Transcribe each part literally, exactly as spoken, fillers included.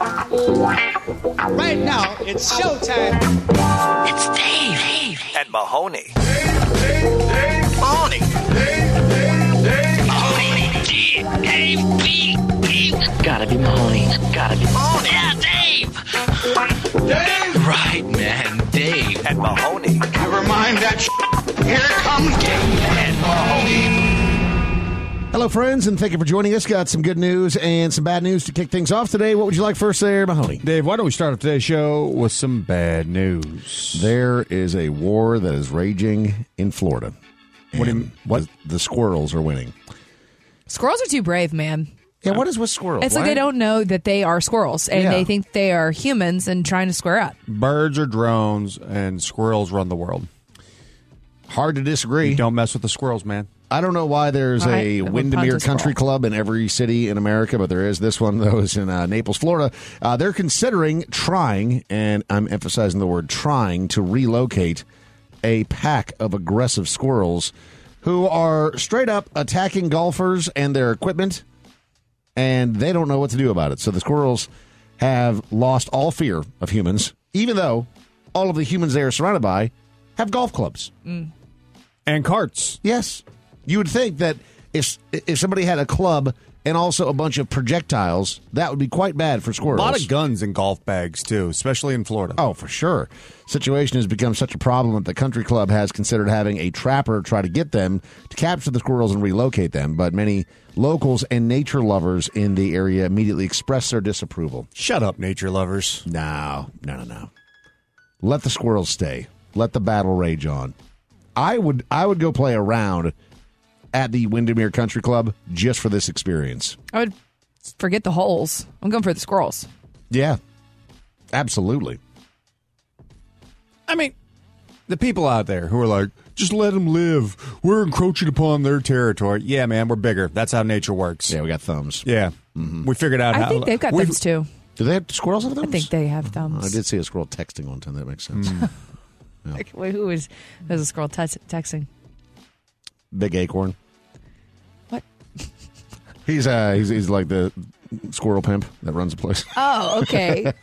Right now, it's showtime. It's Dave. Dave. And Mahoney. Dave, Dave, Dave. Mahoney. Dave, Dave, Dave. Mahoney. Dave. Dave. Dave. Dave. Gotta be Mahoney. Gotta be Mahoney. Yeah, Dave. Dave. Right, man. Dave. And Mahoney. Never mind that sh**. Here comes Dave and Mahoney. Hello, friends, and thank you for joining us. Got some good news and some bad news to kick things off today. What would you like first there, Mahoney? Dave, why don't we start off today's show with some bad news? There is a war that is raging in Florida. What do you, what? The, the squirrels are winning. Squirrels are too brave, man. Yeah, what is with squirrels? It's Why? like they don't know that they are squirrels, and Yeah. they think they are humans and trying to square up. Birds are drones, and squirrels run the world. Hard to disagree. You don't mess with the squirrels, man. I don't know why there's All right, a then we'll Windermere punt a Country squirrel. Club in every city in America, but there is this one, though, is in uh, Naples, Florida. Uh, they're considering trying, and I'm emphasizing the word trying, to relocate a pack of aggressive squirrels who are straight up attacking golfers and their equipment, and they don't know what to do about it. So the squirrels have lost all fear of humans, even though all of the humans they are surrounded by have golf clubs. And carts. Yes. You would think that if if somebody had a club and also a bunch of projectiles, that would be quite bad for A squirrels. lot of guns in golf bags, too, especially in Florida. Oh, for sure. Situation has become such a problem that the country club has considered having a trapper try to get them to capture the squirrels and relocate them, but many locals and nature lovers in the area immediately expressed their disapproval. Shut up, nature lovers. No, no, no, no. Let the squirrels stay. Let the battle rage on. I would I would go play a round at the Windermere Country Club just for this experience. I would forget the holes. I'm going for the squirrels. Yeah, absolutely. I mean, the people out there who are like, just let them live. We're encroaching upon their territory. Yeah, man, we're bigger. That's how nature works. Yeah, we got thumbs. Yeah. We figured out I how. think they've got we've- thumbs too. Do they have squirrels have thumbs? I think they have thumbs. I did see a squirrel texting one time. That makes sense. Like, wait, who is who's a squirrel te- texting? Big Acorn. What? He's uh he's he's like the squirrel pimp that runs the place. Oh, okay.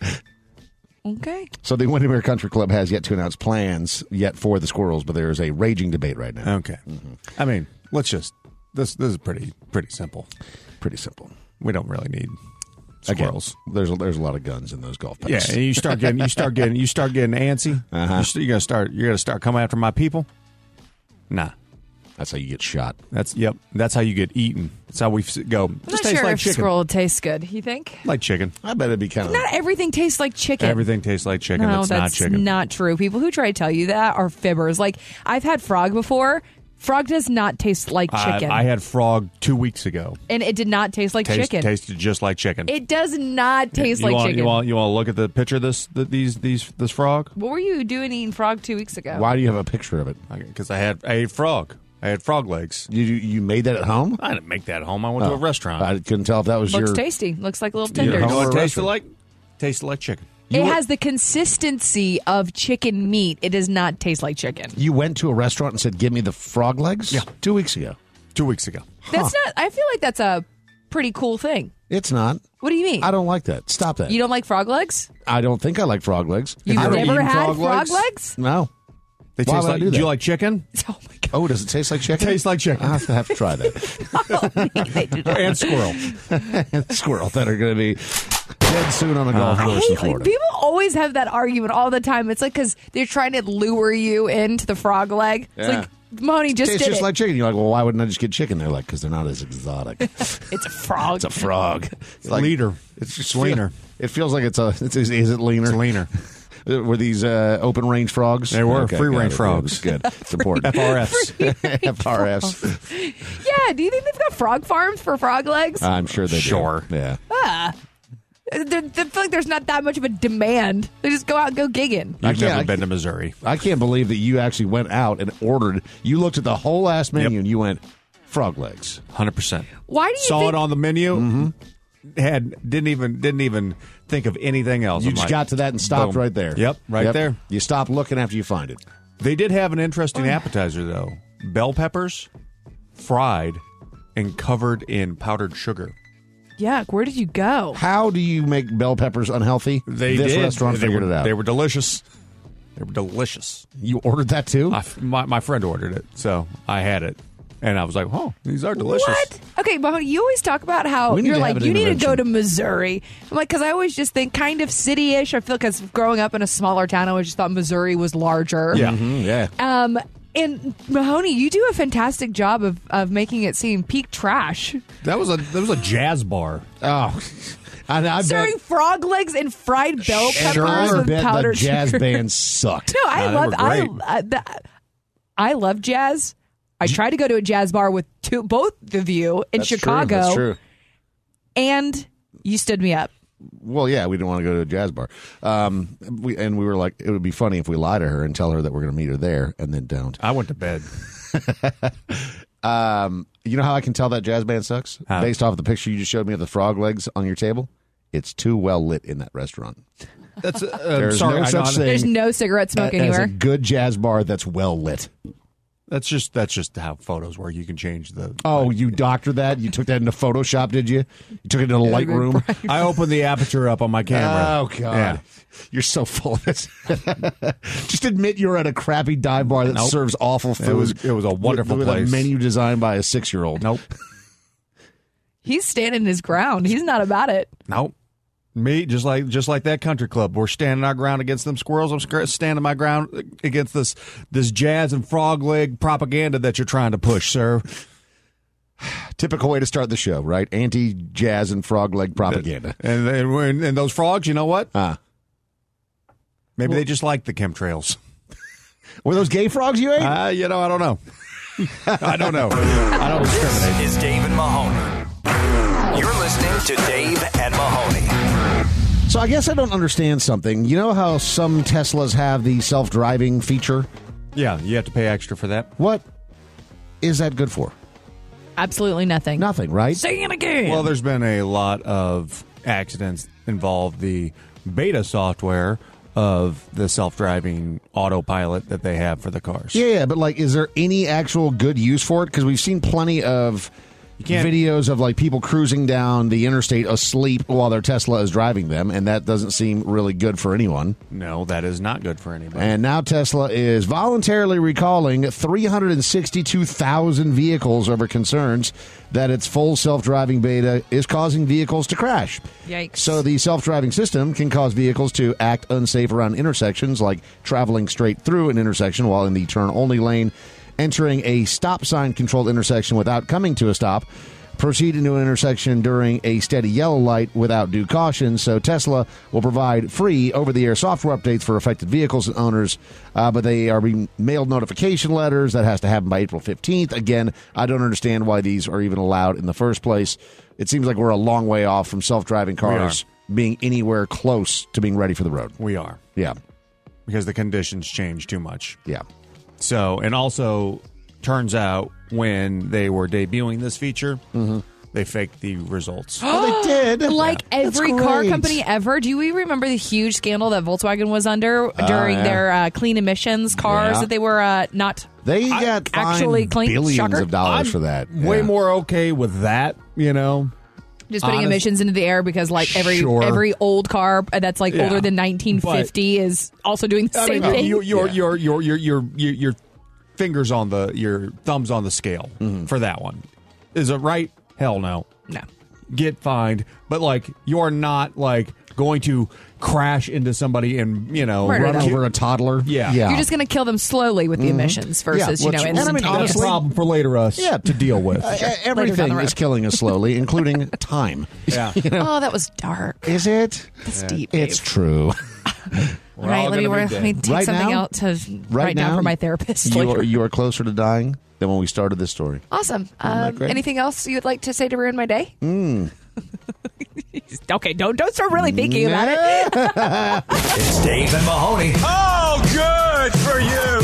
Okay. So the Windermere Country Club has yet to announce plans yet for the squirrels, but there is a raging debate right now. Okay. I mean, let's just. This this is pretty pretty simple. Pretty simple. We don't really need Again, squirrels. there's a, there's a lot of guns in those golf Yeah, packs. and you start getting you start getting you start getting antsy. Uh-huh. You're, st- you're gonna start you're gonna start coming after my people. Nah, That's how you get shot. that's yep. That's how you get eaten. That's how we f- go. I'm Just not tastes sure like if chicken. squirrel tastes good. You think? Like chicken. I bet it'd be kind of. Not everything tastes like chicken. Everything tastes like chicken. No, that's, that's not chicken. not true. People who try to tell you that are fibbers. Like, I've had frog before. Frog does not taste like chicken. I, I had frog two weeks ago. and it did not taste like Taste, chicken. Tasted just like chicken. It does not taste you like want, chicken. You want you want to look at the picture of this th- these these this frog? What were you doing eating frog two weeks ago? Why do you have a picture of it? Because I had I ate frog. I had frog legs. You you made that at home? I didn't make that at home. I went to Oh, a restaurant. I couldn't tell if that was Looks your. tasty. Looks like little You you tenders. know what Home it or tasted restaurant? like? Tasted like chicken. It went- has the consistency of chicken meat. It does not taste like chicken. You went to a restaurant and said, "Give me the frog legs." Yeah. two weeks ago. Two weeks ago. That's not. I feel like that's a pretty cool thing. It's not. What do you mean? I don't like that. Stop that. You don't like frog legs? I don't think I like frog legs. You've I don't never eat had frog frog, legs? legs? No. They Why taste would I like. do Do that? you like chicken? Oh my god! Oh, does it taste like chicken? Tastes like chicken. I have to have to try that. They do not. And squirrel. Squirrel that are going to be dead soon on a golf I course in hate, like, Florida. people always have that argument all the time. It's like because they're trying to lure you into the frog leg. It's Yeah. like Moni just Tastes did just it. like chicken. You're like, well, why wouldn't I just get chicken? They're like, because they're not as exotic. It's a frog. It's a frog. It's like, Leader. It's just It's leaner. It feels like it's a. It's, is it leaner? It's leaner. Were these uh, open range frogs? They were, Okay, free got range it. frogs. Good. It's important. F R Fs. F R Fs. Yeah, do you think they've got frog farms for frog legs? I'm sure they do. Sure. Yeah. They're- they feel like there's not that much of a demand. They just go out and go gigging. I You've can't- never I- been to Missouri. I can't believe that you actually went out and ordered. You looked at the whole last menu Yep. and you went frog legs. one hundred percent. Why do you Saw think it on the menu. Mm-hmm. Had didn't even didn't even think of anything else. You I'm just like, got to that and stopped boom. right there. Yep, right Yep. there. You stop looking after you find it. They did have an interesting appetizer though. Bell peppers, fried and covered in powdered sugar. Yuck, where did you go? How do you make bell peppers unhealthy? They this did. restaurant they figured were, it out. They were delicious. They were delicious. You ordered that too? I, my, my friend ordered it, so I had it. And I was like, oh, these are delicious. What? Okay, but you always talk about how We need you're to like, have an you need to go intervention. to Missouri. I'm like, because I always just think kind of city-ish. I feel because growing up in a smaller town, I always just thought Missouri was larger. Yeah. Mhm, yeah. Um, and Mahoney, you do a fantastic job of, of making it seem peak trash. That was a that was a jazz bar. Oh, and I Serving bet, frog legs and fried bell peppers sure with bet the powdered jazz sugar. band sucked. No, I Nah, they love were I, great. I, the- I love jazz. I tried to go to a jazz bar with two, both of you in That's true, Chicago, That's true. and you stood me up. Well, yeah, we didn't want to go to a jazz bar. Um, we, and we were like, it would be funny if we lie to her and tell her that we're going to meet her there and then don't. I went to bed. Um, you know how I can tell that jazz band sucks? How? Based off the picture you just showed me of the frog legs on your table. It's too well lit in that restaurant. That's uh, There's sorry, no I such know- thing There's no cigarette smoke as anywhere. a good jazz bar that's well lit. That's just that's just how photos work. You can change the. Oh, you doctored that? You took that into Photoshop, did you? You took it into Lightroom? I opened the aperture up on my camera. Oh, God. Yeah. You're so full of it. Just admit you're at a crappy dive bar that Nope. serves awful food. It was it was a wonderful with, with place. a menu designed by a six-year-old. Nope. He's standing his ground. He's not about it. Nope. Me, just like just like that country club. We're standing our ground against them squirrels. I'm sc- standing my ground against this this jazz and frog leg propaganda that you're trying to push, sir. Typical way to start the show, right? Anti-jazz and frog leg propaganda. And and, and those frogs, you know what? Uh, Maybe they just like the chemtrails. were those gay frogs you ate? Uh, you know, I don't know. I don't know. I don't discriminate. This is Dave and Mahoney. You're listening to Dave and Mahoney. So I guess I don't understand something. You know how some Teslas have the self-driving feature? Yeah, you have to pay extra for that. What is that good for? Absolutely nothing. Nothing, right? Say it again. Well, there's been a lot of accidents involve the beta software of the self-driving autopilot that they have for the cars. Yeah, yeah, but like, is there any actual good use for it? Because we've seen plenty of can't- videos of like people cruising down the interstate asleep while their Tesla is driving them, and that doesn't seem really good for anyone. No, that is not good for anybody. And now Tesla is voluntarily recalling three hundred sixty-two thousand vehicles over concerns that its full self-driving beta is causing vehicles to crash. Yikes. So the self-driving system can cause vehicles to act unsafe around intersections, like traveling straight through an intersection while in the turn-only lane, entering a stop sign controlled intersection without coming to a stop, proceed into an intersection during a steady yellow light without due caution. So Tesla will provide free over-the-air software updates for affected vehicles and owners, uh, but they are being mailed notification letters. That has to happen by April fifteenth. Again, I don't understand why these are even allowed in the first place. It seems like we're a long way off from self-driving cars being anywhere close to being ready for the road. We are. Yeah, Because the conditions change too much. yeah. So, and also, turns out when they were debuting this feature, they faked the results. Oh, they did. Like every That's car great. company ever. Do we remember the huge scandal that Volkswagen was under during yeah. their uh, clean emissions cars Yeah. that they were uh, not They I- got fined actually clean? billions Shocker. of dollars I'm for that. Way Yeah. more okay with that, you know. just putting Honest- emissions into the air because like every Sure. every old car that's like Yeah. older than nineteen fifty is also doing the I same mean, thing. you, your, Yeah. your, your, your, your, your, your fingers on the, your thumbs on the scale for that one. Is it right? Hell no. no. Get fined. But, like, you're not, like, going to crash into somebody and, you know, Murder Run them. over a toddler. Yeah. yeah. You're just going to kill them slowly with the emissions versus, Yeah, you know, which- and I mean, instantaneous. honestly- problem for later us Yeah. to deal with. Uh, Later down everything the road. is killing us slowly, including time. Yeah. You know? Oh, that was dark. Is it? That's deep. It's Dave. true. All right, all let me, gonna be let me dead. take Right something now? out to Right write now, down for my therapist You later. are, you are closer to dying than when we started this story. Awesome. that Um, great? anything else you'd like to say to ruin my day? Mm. Okay, don't don't start really thinking about it. It's Dave and Mahoney. Oh, good for you.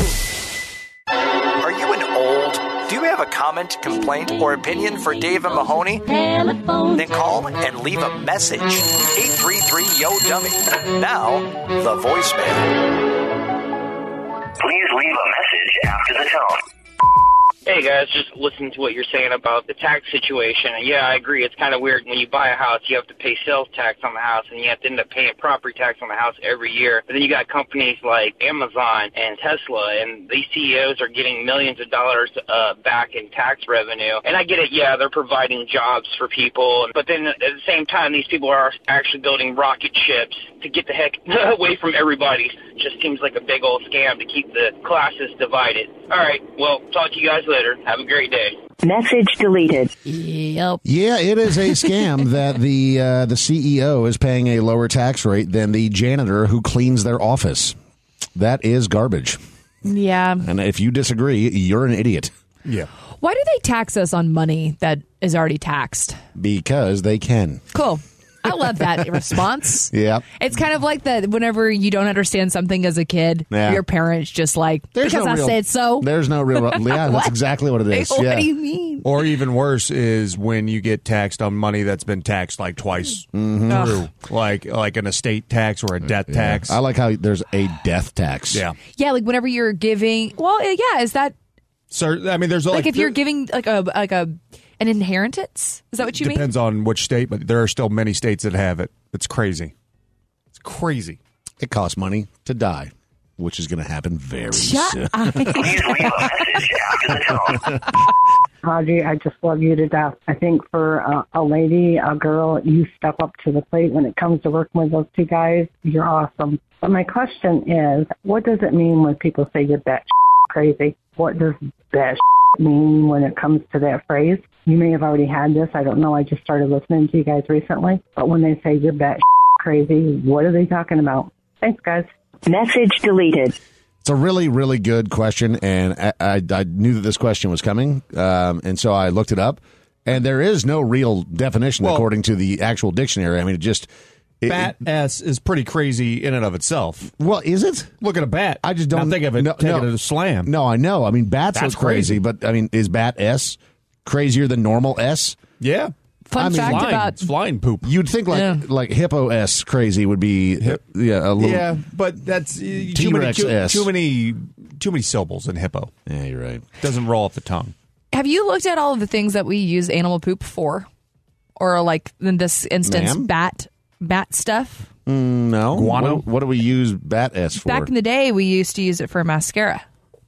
Are you an old? Do you have a comment, complaint, or opinion for Dave and Mahoney? Then call and leave a message. eight three three yo dummy. Now, the voicemail. Please leave a message after the tone. Hey guys, just listening to what you're saying about the tax situation. And yeah, I agree. It's kind of weird when you buy a house, you have to pay sales tax on the house, and you have to end up paying property tax on the house every year. But then you got companies like Amazon and Tesla, and these C E Os are getting millions of dollars uh, back in tax revenue. And I get it, yeah, they're providing jobs for people, but then at the same time, these people are actually building rocket ships to get the heck away from everybody. Just seems like a big old scam to keep the classes divided. All right, well, talk to you guys later. Have a great day. Message deleted. Yep. Yeah, it is a scam that the uh, the C E O is paying a lower tax rate than the janitor who cleans their office. That is garbage. Yeah. And if you disagree, you're an idiot. Yeah. Why do they tax us on money that is already taxed? Because they can. Cool. I love that response. Yeah. It's kind of like that whenever you don't understand something as a kid, Yeah. your parents just like, There's because no I real- said so. There's no real. Yeah, that's What? exactly what it is. What yeah. do you mean? Or even worse is when you get taxed on money that's been taxed like twice Mm-hmm. through, like like an estate tax or a death Yeah. tax. I like how there's a death tax. Yeah. Yeah, like whenever you're giving, well, yeah, is that So I mean, there's like, like, if you're there- giving like a like a an inheritance? Is that what you mean? depends on which state, but there are still many states that have it. It's crazy. It's crazy. It costs money to die, which is going to happen very Shut soon. up. Audrey, I just love you to death. I think for uh, a lady, a girl, you step up to the plate when it comes to working with those two guys. You're awesome. But my question is, what does it mean when people say you're batshit crazy? What does batshit mean when it comes to that phrase? You may have already had this. I don't know. I just started listening to you guys recently. But when they say you're batshit crazy, what are they talking about? Thanks, guys. Message deleted. It's a really, really good question, and I, I, I knew that this question was coming, um, and so I looked it up, and there is no real definition Well- according to the actual dictionary. I mean, it just... It, Bat it- S is pretty crazy in and of itself. well, is it? Look at a bat. I just don't Now think of it. no, take no. it as a slam. No, I know. I mean, bats That's are crazy, crazy. but I mean, is bat S crazier than normal S? Yeah. Fun I mean, fact Flying, about it's flying poop. You'd think like Yeah. like hippo S crazy would be uh, yeah a little Yeah, but that's uh, too many, T-Rex too, S. too many too many syllables in hippo. Yeah, you're right. Doesn't roll off the tongue. Have you looked at all of the things that we use animal poop for? Or like in this instance, Ma'am? bat bat stuff? No, Guano? What, what do we use bat S for? Back in the day, we used to use it for mascara.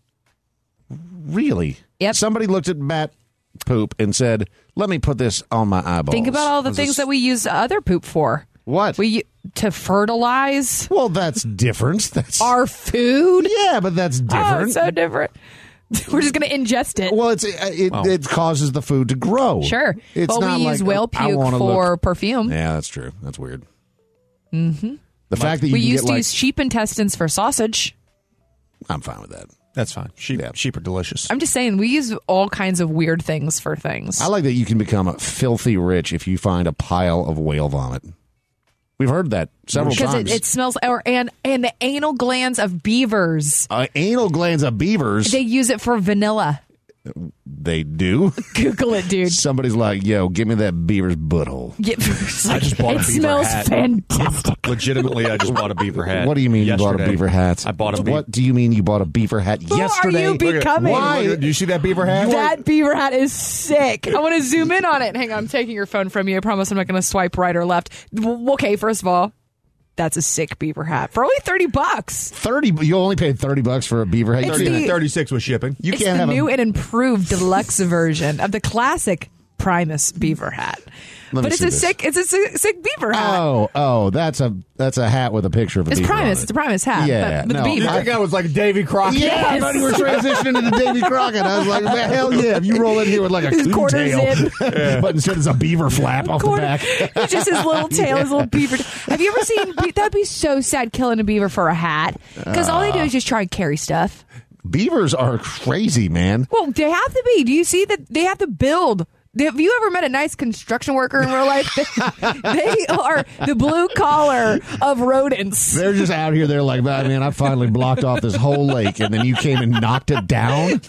Really? Yep. Somebody looked at bat poop and said, "Let me put this on my eyeballs." Think about all the Was things this- that we use other poop for. What? We u- to fertilize Well, that's different. That's our food. yeah, but that's Oh, different. it's so different. We're just going to ingest it. well, it's it, it, it causes the food to grow. Sure. It's well, not we like, use whale I puke wanna for look- perfume. Yeah, that's true. That's weird. Mm-hmm. The fact that you We can used get to like, use sheep intestines for sausage. I'm fine with that. That's fine. Sheep, Yeah. sheep are delicious. I'm just saying, we use all kinds of weird things for things. I like that you can become filthy rich if you find a pile of whale vomit. We've heard that several because times. it, it smells, or and and the anal glands of beavers. uh, anal glands of beavers. They use it for vanilla. They do. Google it, dude. Somebody's like, "Yo, give me that beaver's butthole." Get, I just bought a it beaver smells hat. fantastic. Legitimately, I just bought a beaver hat. What do you mean you bought a yesterday. beaver hat? I bought a beaver. What do you mean you bought a beaver hat Who yesterday? are you becoming? Why? Do you see that beaver hat? That beaver hat is sick. I want to zoom in on it. Hang on, I'm taking your phone from you. I promise I'm not going to swipe right or left. W- Okay, first of all, that's a sick beaver hat for only thirty bucks. Thirty. You only paid thirty bucks for a beaver hat. You It's can't- the- thirty-six was shipping. you It's can't the have new a. and improved deluxe version of the classic Primus beaver hat. Let me But it's see a this. sick, it's a sick, sick beaver hat. Oh, oh, that's a that's a hat with a picture of a it's beaver Primus. on It's it. a Primus hat. Yeah, but with no, the beaver. You think I was like Davy Crockett? Yeah, I Yes. thought you were transitioning into Davy Crockett. I was like, man, hell yeah! If you roll in here with like a His coon quarter tail, zip. but instead it's a beaver flap off Quarter- the back. It's just his little tail, his little beaver. Have you ever seen? That'd be so sad killing a beaver for a hat because all they do is just try and carry stuff. Beavers are crazy, man. Well, they have to be. Do you see that they have to build? Have you ever met a nice construction worker in real life? They are the blue collar of rodents. They're just out here. They're like, man, I finally blocked off this whole lake, and then you came and knocked it down.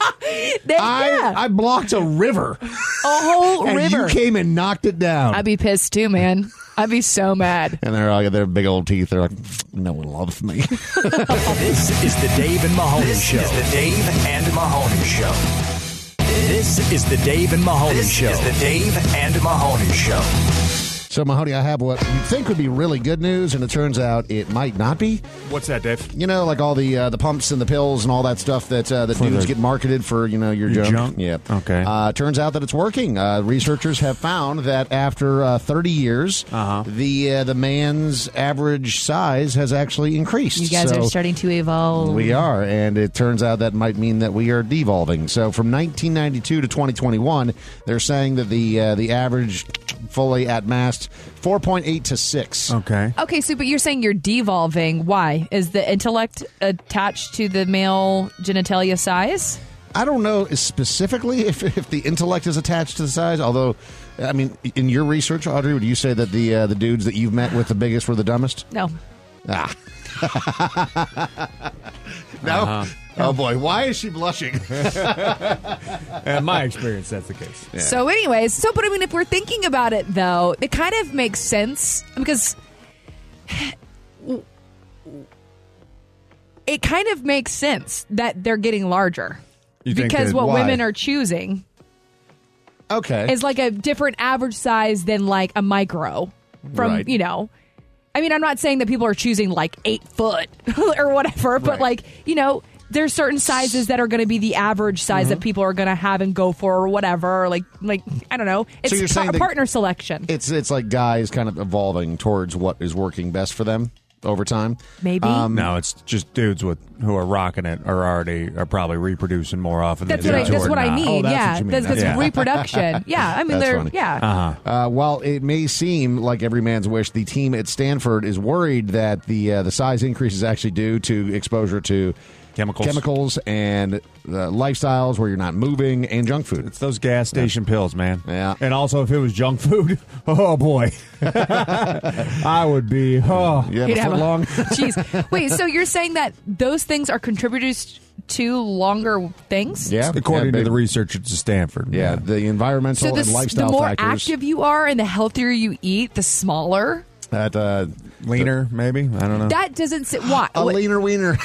They, I yeah, I blocked a river, a whole and river. you came and knocked it down. I'd be pissed too, man. I'd be so mad. and they're all their big old teeth. They're like, no one loves me. This is the Dave and Mahoney Show. This is the Dave and Mahoney Show. This is the Dave and Mahoney This Show. is the Dave and Mahoney Show. So, Mahoney, I have what you think would be really good news, and it turns out it might not be. What's that, Dave? You know, like all the uh, the pumps and the pills and all that stuff that uh, the For dudes the- get marketed for, you know, your, Your junk. junk? Yeah. Okay. Uh, turns out that it's working. Uh, researchers have found that after uh, thirty years, Uh-huh. the uh, the man's average size has actually increased. You guys So are starting to evolve. we are, and it turns out that might mean that we are devolving. So from nineteen ninety-two to twenty twenty-one, they're saying that the uh, the average fully at mast four point eight to six. Okay. Okay, so but you're saying you're devolving. Why? Is the intellect attached to the male genitalia size? I don't know specifically if, if the intellect is attached to the size, although, I mean, in your research, Audrey, would you say that the uh, the dudes that you've met with the biggest were the dumbest? No. Ah. No? Uh-huh. Oh, boy. Why is she blushing? In my experience, that's the case. Yeah. So, anyways, so but I mean, if we're thinking about it, though, it kind of makes sense because it kind of makes sense that they're getting larger You think because that- what why? women are choosing Okay. is like a different average size than like a micro from Right. you know. I mean, I'm not saying that people are choosing like eight foot or whatever, but Right. like you know. There's certain sizes that are going to be the average size Mm-hmm. that people are going to have and go for or whatever. Like, like I don't know. It's So you're pa- saying that- partner selection. It's it's like guys kind of evolving towards what is working best for them over time. Maybe. Um, No, it's just dudes with who are rocking it are already are probably reproducing more often. That's than what I. dudes who That's are what I not. mean. Oh, that's yeah, what you mean. that's, that's Yeah. reproduction. Yeah, I mean, That's they're funny. yeah. Uh-huh. Uh, while it may seem like every man's wish, the team at Stanford is worried that the uh, the size increase is actually due to exposure to Chemicals. chemicals and uh, lifestyles where you're not moving and junk food. It's those gas station pills, man. Yeah. And also, if it was junk food, oh boy, I would be. Oh, You have You'd a have foot a- long? Jeez. Wait, so you're saying that those things are contributors to longer things? Yeah, according yeah, to big- the research at Stanford. Yeah, the environmental So the, and s- lifestyle the more factors. active you are and the healthier you eat, the smaller. That uh, leaner, maybe. I don't know. That doesn't sit. Why? a What- leaner wiener.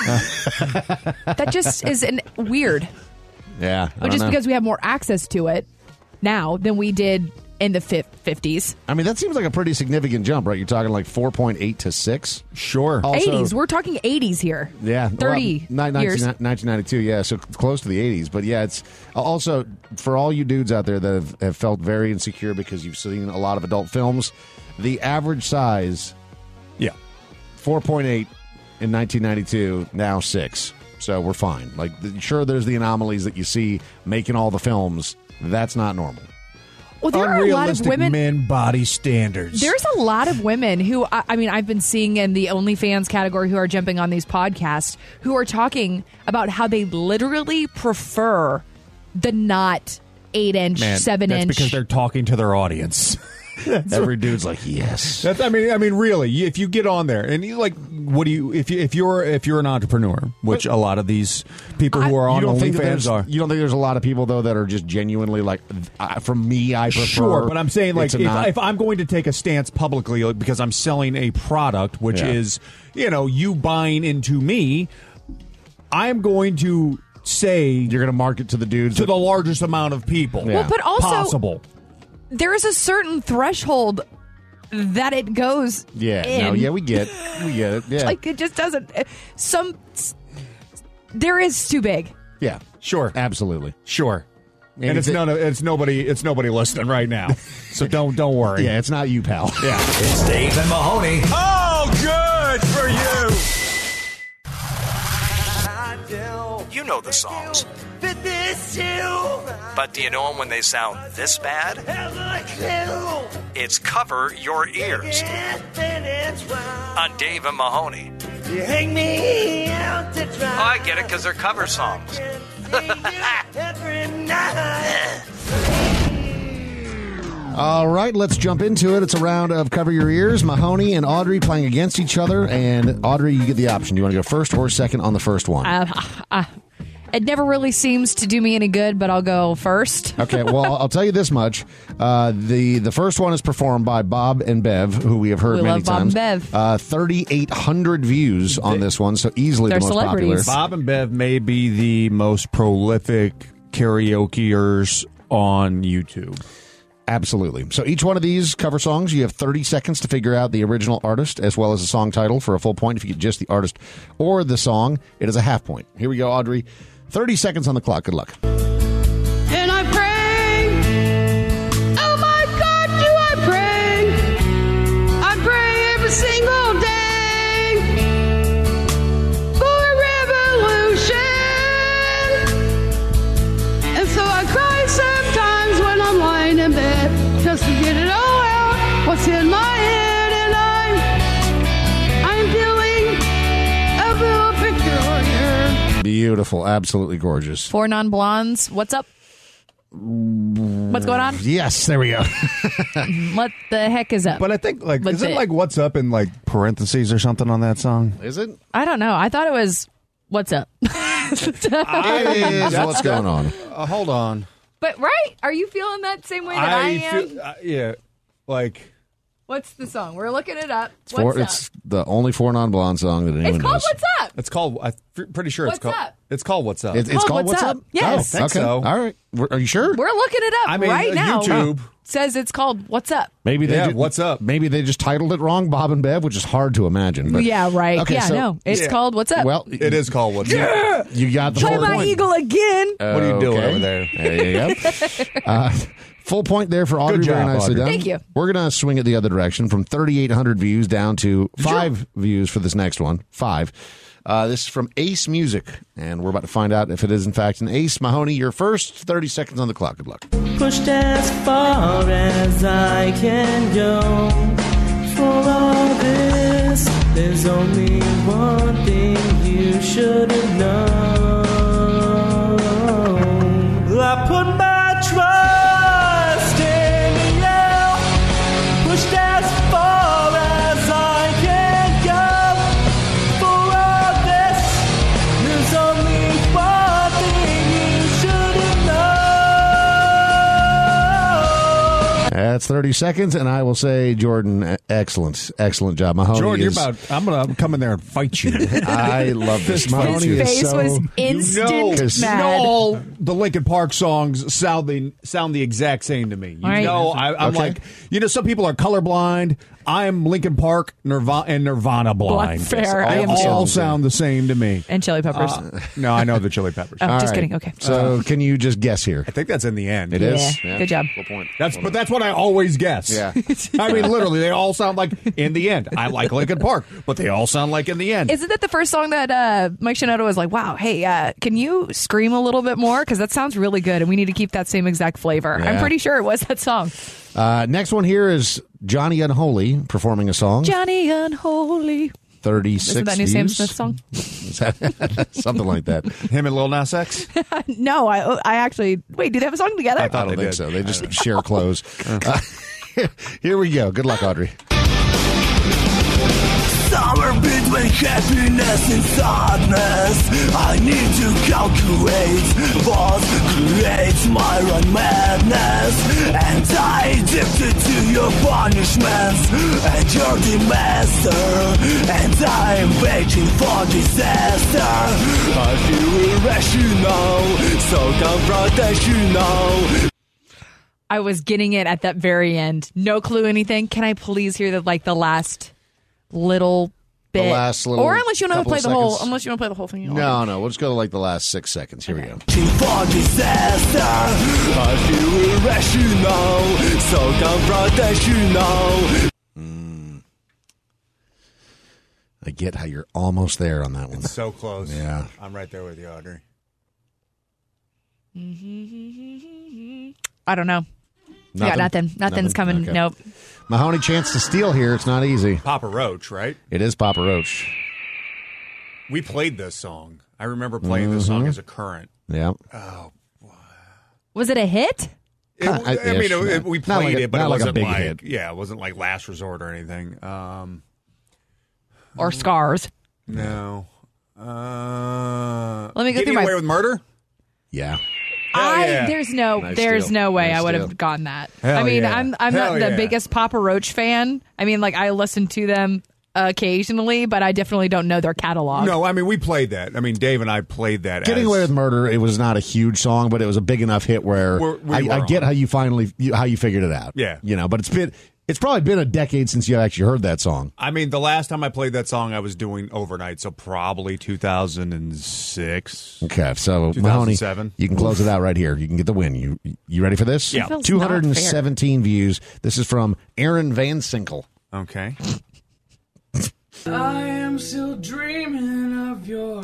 that just is an weird. yeah, I But don't just know. because we have more access to it now than we did in the fifties. I mean, that seems like a pretty significant jump, right? You're talking like four point eight to six. Sure. Also- eighties. We're talking eighties here. Yeah, thirty well, ni- years. nineteen nineteen ninety-two. Yeah, so close to the eighties. But yeah, it's also for all you dudes out there that have, have felt very insecure because you've seen a lot of adult films. The average size, Yeah. four point eight in nineteen ninety-two, now six. So we're fine. Like, the, sure, there's the anomalies that you see making all the films. That's not normal. Well, there are a lot of Unrealistic women. men body standards. There's a lot of women who, I, I mean, I've been seeing in the OnlyFans category who are jumping on these podcasts who are talking about how they literally prefer the not eight inch, Man, seven that's inch. because they're talking to their audience. Every dude's like, yes. That's, I mean, I mean, really, if you get on there and you like, what do you if you if you're if you're an entrepreneur, which a lot of these people who are You on don't think that there's, OnlyFans are. you don't think there's a lot of people though that are just genuinely like, uh, from me, I prefer. Sure, but I'm saying like it's a if, not- if I'm going to take a stance publicly like, because I'm selling a product, which Yeah. is you know you buying into me, I'm going to say you're going to market to the dudes to that- the largest amount of people Yeah. Well, but also possible. there is a certain threshold that it goes. Yeah, in. no, yeah, we get, we get it. Yeah, Like it just doesn't. Some there is too big. yeah, Sure, absolutely. sure. And, And it's if it- none of, it's nobody it's nobody listening right now, so don't don't worry. Yeah, it's not you, pal. Yeah. It's Dave and Mahoney. Oh, good for you. You know the songs. But do you know them when they sound this bad? It's Cover Your Ears on Dave and Mahoney. You hang me out to dry. Oh, I get it, because they're cover songs. Every night. All right, let's jump into it. It's a round of Cover Your Ears. Mahoney and Audrey playing against each other. And Audrey, you get the option. Do you want to go first or second on the first one? Uh, uh, it never really seems to do me any good, but I'll go first. Okay, well, I'll tell you this much. Uh, the the first one is performed by Bob and Bev, who we have heard We many love Bob times. and Bev. Uh, thirty-eight hundred views on this one, so easily They're the most celebrities. popular. Bob and Bev may be the most prolific karaokeers on YouTube. Absolutely. So each one of these cover songs, you have thirty seconds to figure out the original artist as well as the song title for a full point. If you get just the artist or the song, it is a half point. Here we go, Audrey. thirty seconds on the clock. Good luck. And I pray, oh my God, do I pray? I pray every single day for a revolution. And so I cry sometimes when I'm lying in bed just to get it all out, what's in my head, and I'm, I'm feeling a little peculiar. Beautiful. Absolutely gorgeous. Four non-blondes. What's up? What's going on? Yes, there we go. What the heck is up? But I think, like, What's is it it? like what's up in, like, parentheses or something on that song? Is it? I don't know. I thought it was what's up. It is what's going on. Uh, hold on. But right? Are you feeling that same way that I, am? feel, uh, yeah, like... What's the song? We're looking it up. It's, What's four, up? it's the only four non-blonde song that anyone It's called knows. What's Up? It's called, I'm pretty sure it's What's called... Up? It's called What's Up. It's, it's called What's Up? Yes. Oh, I think okay. so. All right. We're- Are you sure? We're looking it up I mean, right uh, now. YouTube. Says it's called What's Up? Maybe they Yeah, ju- What's Up? Maybe they just titled it wrong, Bob and Bev, which is hard to imagine. But, Yeah, right. Okay, yeah, so- no. It's Yeah. called What's Up? Well, It is called What's Up. Yeah! you got the Play full my point. eagle again. What are you doing Okay. over there? There you go. uh, full point there for Audrey. Good job, Very nicely Audrey. done. Thank you. We're going to swing it the other direction from thirty-eight hundred views down to five views for this next one. Five. Uh, this is from Ace Music, and we're about to find out if it is, in fact, an Ace. Mahoney, your first thirty seconds on the clock. Good luck. Pushed as far as I can go. For all this, there's only one thing you should have known. I put my trust in you. Pushed as far as I can go. For all this, there's only one thing you should have known. That's thirty seconds, and I will say, Jordan, e- excellent. Excellent job. Mahoney Jordan, you're is, about... I'm going to come in there and fight you. I love this. His Mahoney His is face so... was instant you know, mad. You know all the Linkin Park songs sound the sound the exact same to me. You Right. know, I, I'm Okay. like, you know, some people are colorblind. I'm Linkin Park, Nirvana, and Nirvana blind. fair. They I am all too. sound the same to me. And Chili Peppers. Uh, no, I know the Chili Peppers. Oh, All just right. kidding. Okay. So can you just guess here? I think that's in the end. It Yeah. is. Good job. Full point. That's but that's what I always guess. Yeah. I mean, literally, they all sound like in the end. I like Linkin Park, but they all sound like in the end. Isn't that the first song that uh, Mike Shinoda was like, wow, hey, uh, can you scream a little bit more? Because that sounds really good, and we need to keep that same exact flavor. Yeah. I'm pretty sure it was that song. Uh, next one here is Johnny Unholy performing a song. Johnny Unholy. thirty-six Isn't that new Sam views. Smith song? Is that- something like that. Him and Lil Nas X. No, I I actually, wait, do they have a song together? I thought I don't they think did. so. They just share clothes. Uh, here we go. Good luck, Audrey. Somewhere between happiness and sadness, I need to calculate what creates my own madness. And I addicted to your punishments, and you're the master, and I'm waiting for disaster. I feel irrational, so confrontational. I was getting it at that very end. No clue anything. Can I please hear the like the last little bit? The last little or unless you want to couple play of the whole, seconds. unless you want to play the whole thing. No, no. We'll just go to like the last six seconds. Here we go. For disaster, I feel irrational, so confrontational. Mm. I get how you're almost there on that one. So close. Yeah. I'm right there with you, Audrey. I don't know. Yeah, nothing. Nothing's coming. Okay. Nope. Mahoney, chance to steal here. It's not easy. Papa Roach, right? It is Papa Roach. We played this song. I remember playing this song Mhm. as a current. Yeah. Oh, Was it a hit? It, I- I, I- mean, yeah, it, it- we not played like a- it, but not it like a wasn't big like, hit. yeah, it wasn't like Last Resort or anything. Um, Or Scars? no. Uh, Let me go Getting through my- Away with Murder? Yeah. I yeah. there's no Nice there's steal. no way Nice I would steal. have gotten that. Hell I mean, yeah. I'm I'm Hell not the yeah. biggest Papa Roach fan. I mean, like I listened to them occasionally, but I definitely don't know their catalog. No, I mean, we played that. I mean, Dave and I played that. Getting as, Away with Murder, it was not a huge song, but it was a big enough hit where We're, we I, were I get on. how you finally you, how you figured it out. Yeah. You know, but it's been it's probably been a decade since you actually heard that song. I mean, the last time I played that song, I was doing overnight, so probably two thousand six. Okay, so two Mahoney, thousand seven. you can close it out right here. You can get the win. You you ready for this? Yeah. two hundred seventeen views. This is from Aaron Van Sinkle. Okay. I am still dreaming of your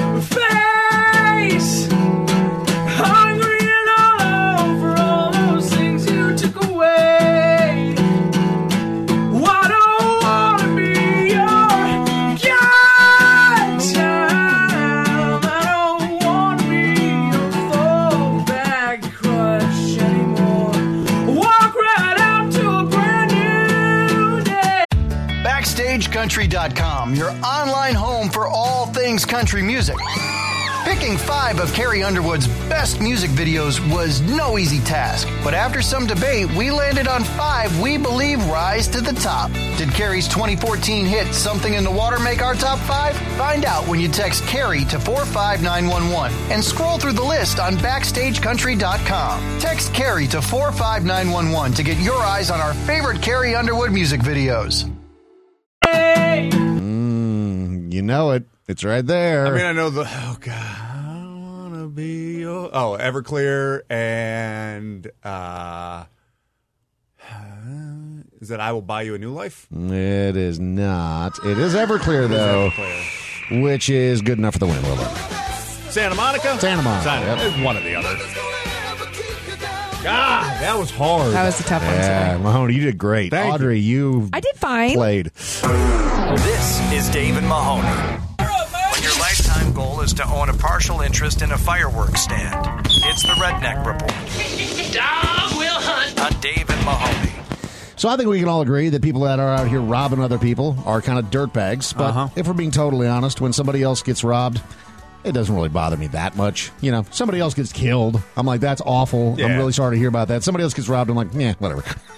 face, hungry and all over all those things you took away. I don't want to be your guide time. I don't want to be your fallback crush anymore. Walk right out to a brand new day. Backstage Country dot com, your online home for all things country music. Picking five of Carrie Underwood's best music videos was no easy task, but after some debate, we landed on five we believe rise to the top. Did Carrie's twenty fourteen hit Something in the Water make our top five? Find out when you text Carrie to four five nine one one and scroll through the list on Backstage Country dot com. Text Carrie to four five nine one one to get your eyes on our favorite Carrie Underwood music videos. Mm, you know it. It's right there. I mean, I know the. Oh, God. I want to be your. Oh, Everclear and. Uh, is that I Will Buy You a New Life? It is not. It is Everclear, though, Everclear. which is good enough for the win. Well done. Santa Monica? Santa Monica. Santa, Yep. It's one or the other. God, that was hard. That was a tough one Yeah, today. Mahoney, you did great. Thank Audrey, you, I did fine. played. This is Dave and Mahoney. When your lifetime goal is to own a partial interest in a fireworks stand, it's the Redneck Report Dog will hunt. on Dave and Mahoney. So I think we can all agree that people that are out here robbing other people are kind of dirtbags. But Uh-huh. if we're being totally honest, when somebody else gets robbed, it doesn't really bother me that much. You know, somebody else gets killed. I'm like, that's awful. Yeah. I'm really sorry to hear about that. Somebody else gets robbed. I'm like, yeah, whatever.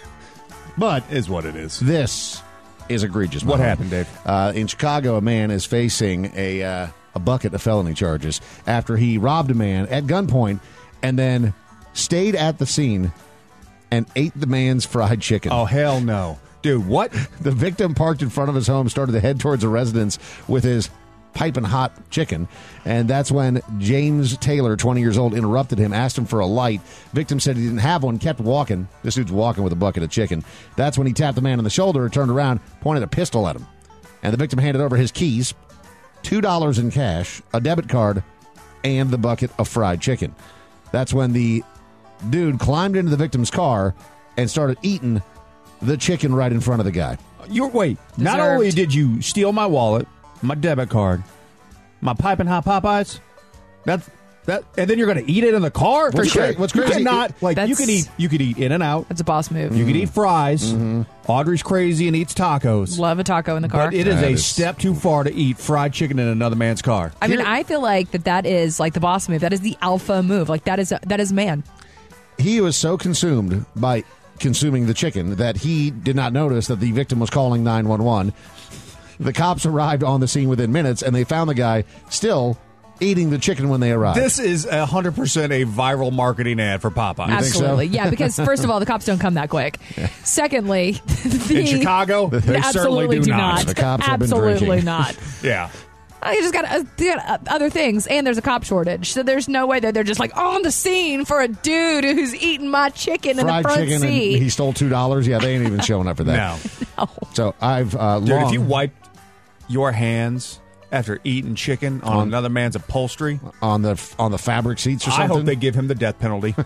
But Is what it is. this is egregious. What Mahoney. happened, Dave? Uh, in Chicago, a man is facing a uh, a bucket of felony charges after he robbed a man at gunpoint and then stayed at the scene and ate the man's fried chicken. Oh, hell no. Dude, what? The victim parked in front of his home, started to head towards a residence with his piping hot chicken, and that's when James Taylor, twenty years old, interrupted him, asked him for a light. Victim said he didn't have one, kept walking. This dude's walking with a bucket of chicken. That's when he tapped the man on the shoulder, turned around, pointed a pistol at him. And the victim handed over his keys, two dollars in cash, a debit card, and the bucket of fried chicken. That's when the dude climbed into the victim's car and started eating the chicken right in front of the guy. You're, wait, not Deserved. only did you steal my wallet, my debit card, my piping hot Popeyes, that's that, and then you're going to eat it in the car. What's You cra- can't- what's you crazy- cannot, like you That's- could eat. You could eat In and Out. That's a boss move. You could eat fries. Audrey's crazy and eats tacos. Love a taco in the car. But it is That a is- step too far to eat fried chicken in another man's car. I mean, I feel like that that is like the boss move. That is the alpha move. Like that is that is man. He was so consumed by consuming the chicken that he did not notice that the victim was calling nine one one. The cops arrived on the scene within minutes, and they found the guy still eating the chicken when they arrived. This is one hundred percent a viral marketing ad for Popeyes. think so? Absolutely. Yeah, because first of all, the cops don't come that quick. Secondly, the, In Chicago, they certainly absolutely do not. The cops have been absolutely drinking. not. Yeah. Oh, you just got, uh, you got uh, other things, and there's a cop shortage, so there's no way that they're just like on the scene for a dude who's eating my chicken in Fried the front chicken, seat. and he stole two dollars. Yeah, they ain't even showing up for that. No. So I've uh, Dude, long if you wiped your hands after eating chicken on, On- another man's upholstery, on the on the fabric seats or I something. hope they give him the death penalty.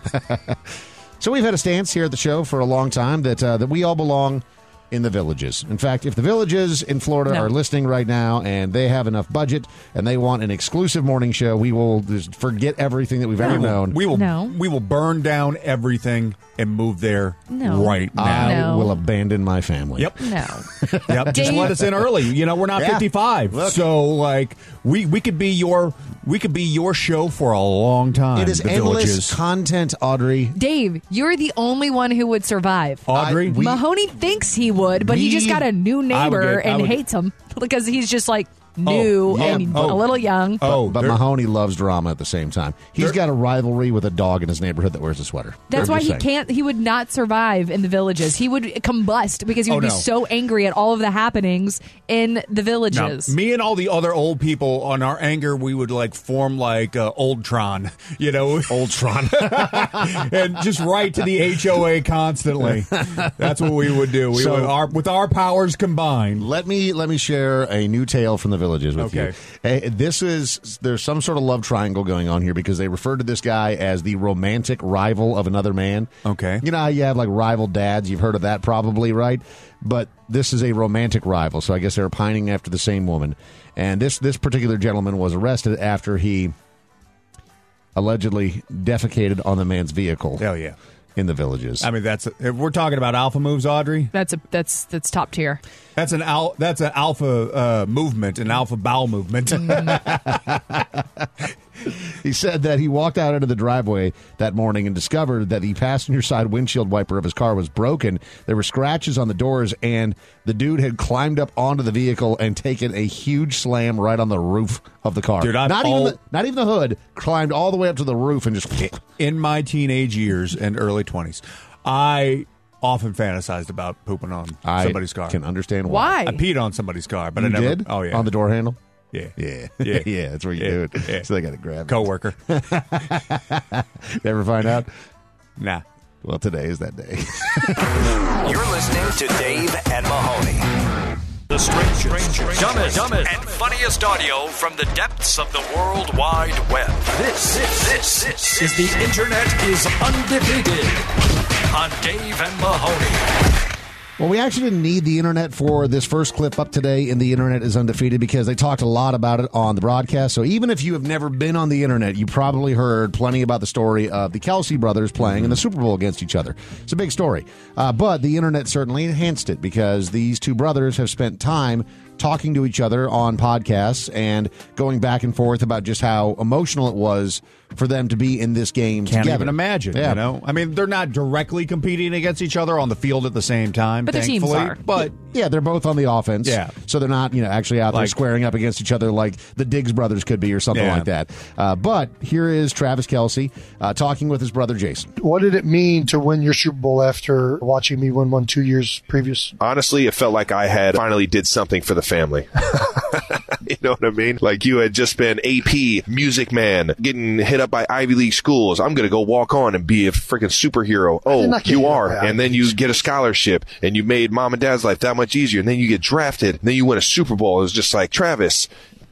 So we've had a stance here at the show for a long time that uh, that we all belong in the villages. In fact, if the villages in Florida No. are listening right now and they have enough budget and they want an exclusive morning show, we will just forget everything that we've ever we will, known. we will No. we will burn down everything and move there No. right now. I No. will abandon my family. Yep. No. Yep. Just Dave- let us in early. You know, we're not Yeah. fifty-five. Look. So like we we could be your we could be your show for a long time. It is the endless villages. content, Audrey. Dave, you're the only one who would survive. Audrey, I- we- Mahoney thinks he the would, but he Me- just got a new I would neighbor get- I and would- hates him because he's just like new Oh, yeah. and Oh. a little young. But, but there- Mahoney loves drama at the same time. He's got a rivalry with a dog in his neighborhood that wears a sweater. That's I'm why just he saying. can't. He would not survive in the villages. He would combust because he would Oh, be no. so angry at all of the happenings in the Now, villages. me and all the other old people, on our anger, we would like form like uh, Oldtron, you know, Oldtron, and just write to the H O A constantly. That's what we would do. We So- would, our, with our powers combined. Let me let me share a new tale from the villages with Okay. you. Hey, this is there's some sort of love triangle going on here because they refer to this guy as the romantic rival of another man. Okay. You know how you have like rival dads? You've heard of that probably, right? But this is a romantic rival, so I guess they're pining after the same woman. And this this particular gentleman was arrested after he allegedly defecated on the man's vehicle. Hell yeah. In the villages. I mean, that's if we're talking about alpha moves, Audrey. That's a that's that's top tier. That's an al- That's an alpha uh, movement, an alpha bowel movement. He said that he walked out into the driveway that morning and discovered that the passenger side windshield wiper of his car was broken. There were scratches on the doors, and the dude had climbed up onto the vehicle and taken a huge slam right on the roof of the car. Dude, I've not all- even the, not even the hood. Climbed all the way up to the roof and just. In my teenage years and early twenties, I often fantasized about pooping on I somebody's car. can understand Why? I peed on somebody's car, but You I never. did? Oh yeah, On the door handle. Yeah, Yeah, Yeah. yeah. That's where you Yeah. do it. Yeah. So they got to grab. it. coworker. Ever find out? Nah. Well, today is that day. You're listening to Dave and Mahoney. The strangest, dumbest, dumbest, and funniest audio from the depths of the World Wide Web. This, this, this, this is the Internet is Undefeated on Dave and Mahoney. Well, we actually didn't need the internet for this first clip up today in The Internet is Undefeated because they talked a lot about it on the broadcast. So even if you have never been on the internet, you probably heard plenty about the story of the Kelsey brothers playing in the Super Bowl against each other. It's a big story. Uh, but the internet certainly enhanced it because these two brothers have spent time talking to each other on podcasts and going back and forth about just how emotional it was for them to be in this game Can't together. even imagine. Yeah. You know, I mean, they're not directly competing against each other on the field at the same time. But the teams thankfully, are. But Yeah, they're both on the offense. Yeah. So they're not, you know, actually out there Like- squaring up against each other like the Diggs brothers could be or something Yeah. like that. Uh, but here is Travis Kelsey uh, talking with his brother Jason. What did it mean to win your Super Bowl after watching me win one two years previous? Honestly, it felt like I had finally did something for the family. You know what I mean? Like you had just been A P, music man, getting hit up by Ivy League schools. I'm going to go walk on and be a freaking superhero. did Oh, not get you hit up are. by And then Ivy you League get a scholarship and you made mom and dad's life that much easier. And then you get drafted. And then you win a Super Bowl. It was just like, Travis.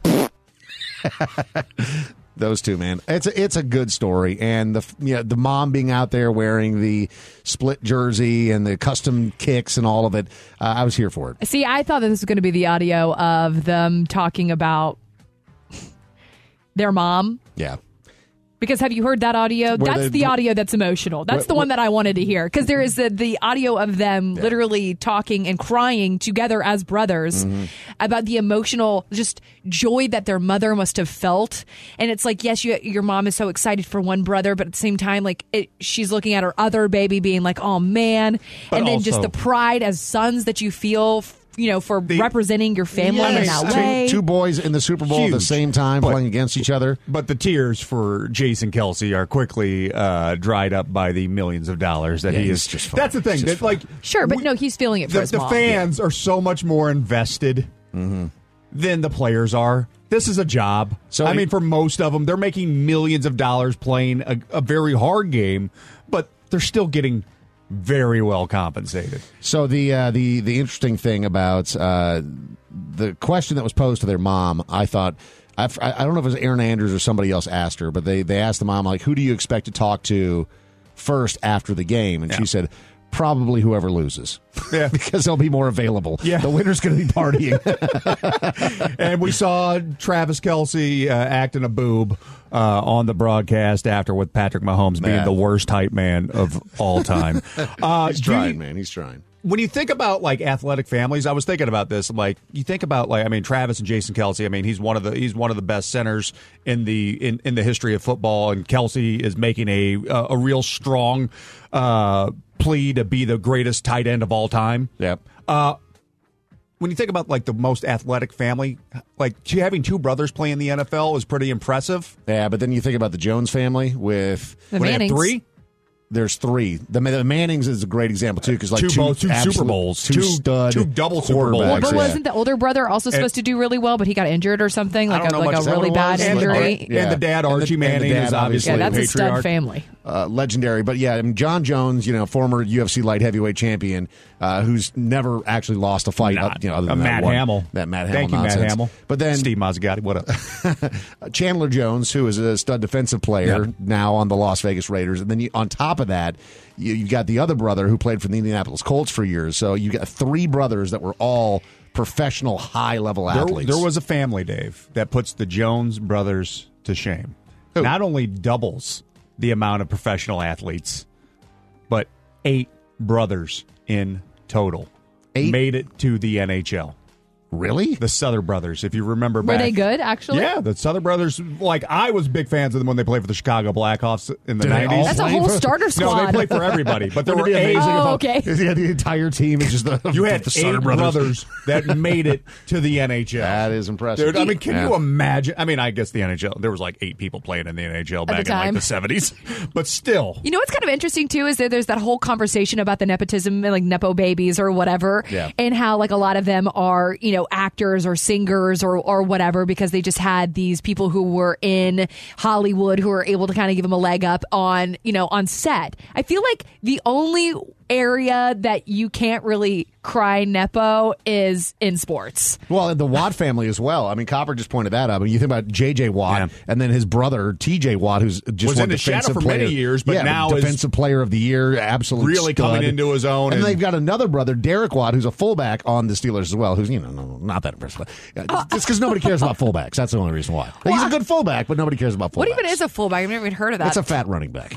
Those two, man, it's a, it's a good story, and the you know, the mom being out there wearing the split jersey and the custom kicks and all of it, uh, I was here for it. See, I thought that this was going to be the audio of them talking about their mom. Yeah. Because have you heard that audio? Where That's they- the audio that's emotional. That's Where- the one that I wanted to hear. Because there is the, the audio of them Yeah. literally talking and crying together as brothers Mm-hmm. about the emotional just joy that their mother must have felt. And it's like, yes, you, your mom is so excited for one brother, but at the same time, like it, she's looking at her other baby being like, oh man. But and then just also- the pride as sons that you feel, you know, for representing your family in Yes. that way. Two, two boys in the Super Bowl at the Huge. same time But- playing against each other. But the tears for Jason Kelsey are quickly uh, dried up by the millions of dollars that Yeah, he he's is. just fine. That's the thing. He's just That, like, Sure, but we- no, he's feeling it for the, his the mom. fans are so much more invested than the players are. This is a job. So I he- mean, for most of them, they're making millions of dollars playing a, a very hard game, but they're still getting very well compensated. So the uh, the the interesting thing about uh, the question that was posed to their mom, I thought. I, I don't know if it was Aaron Andrews or somebody else asked her, but they, they asked the mom, like, who do you expect to talk to first after the game? And she said, probably whoever loses. Yeah. Because they'll be more available. Yeah. The winner's going to be partying. And we saw Travis Kelsey uh, acting a boob uh, on the broadcast after with Patrick Mahomes being Man. the worst hype man of all time. Uh, He's do you- trying, man. He's trying. When you think about like athletic families, I was thinking about this. Like you think about like I mean Travis and Jason Kelsey. I mean he's one of the he's one of the best centers in the in, in the history of football, and Kelsey is making a a, a real strong uh, plea to be the greatest tight end of all time. Yep. Uh, when you think about like the most athletic family, like having two brothers play in the N F L is pretty impressive. Yeah, but then you think about the Jones family with The What, they have Mannings. three. There's three. The, the Mannings is a great example too, because like Two two, Bowls, two Super absolute- Bowls, two, two- stud, two double Super Bowls. quarterbacks, Well, but yeah. wasn't the older brother also supposed to do really well, but he got injured or something, like I don't a know like much. a Is that really what it bad was? injury? And, and the dad, And the- Archie and the Manning, dad, is obviously Yeah, obviously that's a a stud patriarch. family. Uh, legendary, but yeah, I mean, John Jones, you know, former U F C light heavyweight champion, uh, who's never actually lost a fight, Nah, up, you know, other uh, than that Matt one- Hamill. that Matt Hamill Thank you, Matt nonsense. Hamill. But then Steve Mazzagatti, what up? Chandler Jones, who is a stud defensive player Yeah. now on the Las Vegas Raiders, and then you, on top of that, you, you've got the other brother who played for the Indianapolis Colts for years. So you got three brothers that were all professional, high level There, athletes. there was a family, Dave, that puts the Jones brothers to shame. Who? Not only doubles the amount of professional athletes, but eight brothers in total Eight? made it to the N H L. Really? The Souther brothers, if you remember Were back. they good, actually? Yeah, the Souther brothers, like, I was big fans of them when they played for the Chicago Blackhawks in the Did they all nineties. That's a play whole for- starter squad. No, they played for everybody, but there were Wouldn't it be eight. amazing Oh, if all- okay. Yeah, the entire team is just the You had the Sutter eight brothers. brothers that made it to the N H L. That is impressive. Dude, I mean, can Yeah. you imagine? I mean, I guess the N H L, there was like eight people playing in the N H L the back in like time. the seventies. But still. You know what's kind of interesting too is that there's that whole conversation about the nepotism and like nepo babies or whatever, Yeah. and how like a lot of them are you know actors or singers or or whatever because they just had these people who were in Hollywood who were able to kind of give them a leg up on you know on set. I feel like the only area that you can't really cry nepo is in sports. Well, and the Watt family as well. I mean, Copper just pointed that out. I mean, you think about J J. Watt, Yeah. and then his brother T J. Watt, who's just Was won in the shadow defensive for player. many years, but yeah, now is defensive player of the year, absolute really stud. coming into his own. And, And, then they've got another brother, Derek Watt, who's a fullback on the Steelers as well. Who's you know no, not that impressive. Uh, Just because nobody cares about fullbacks. That's the only reason why. Like, he's a good fullback, but nobody cares about fullbacks. What even is a fullback? I've never even heard of that. It's a fat running back.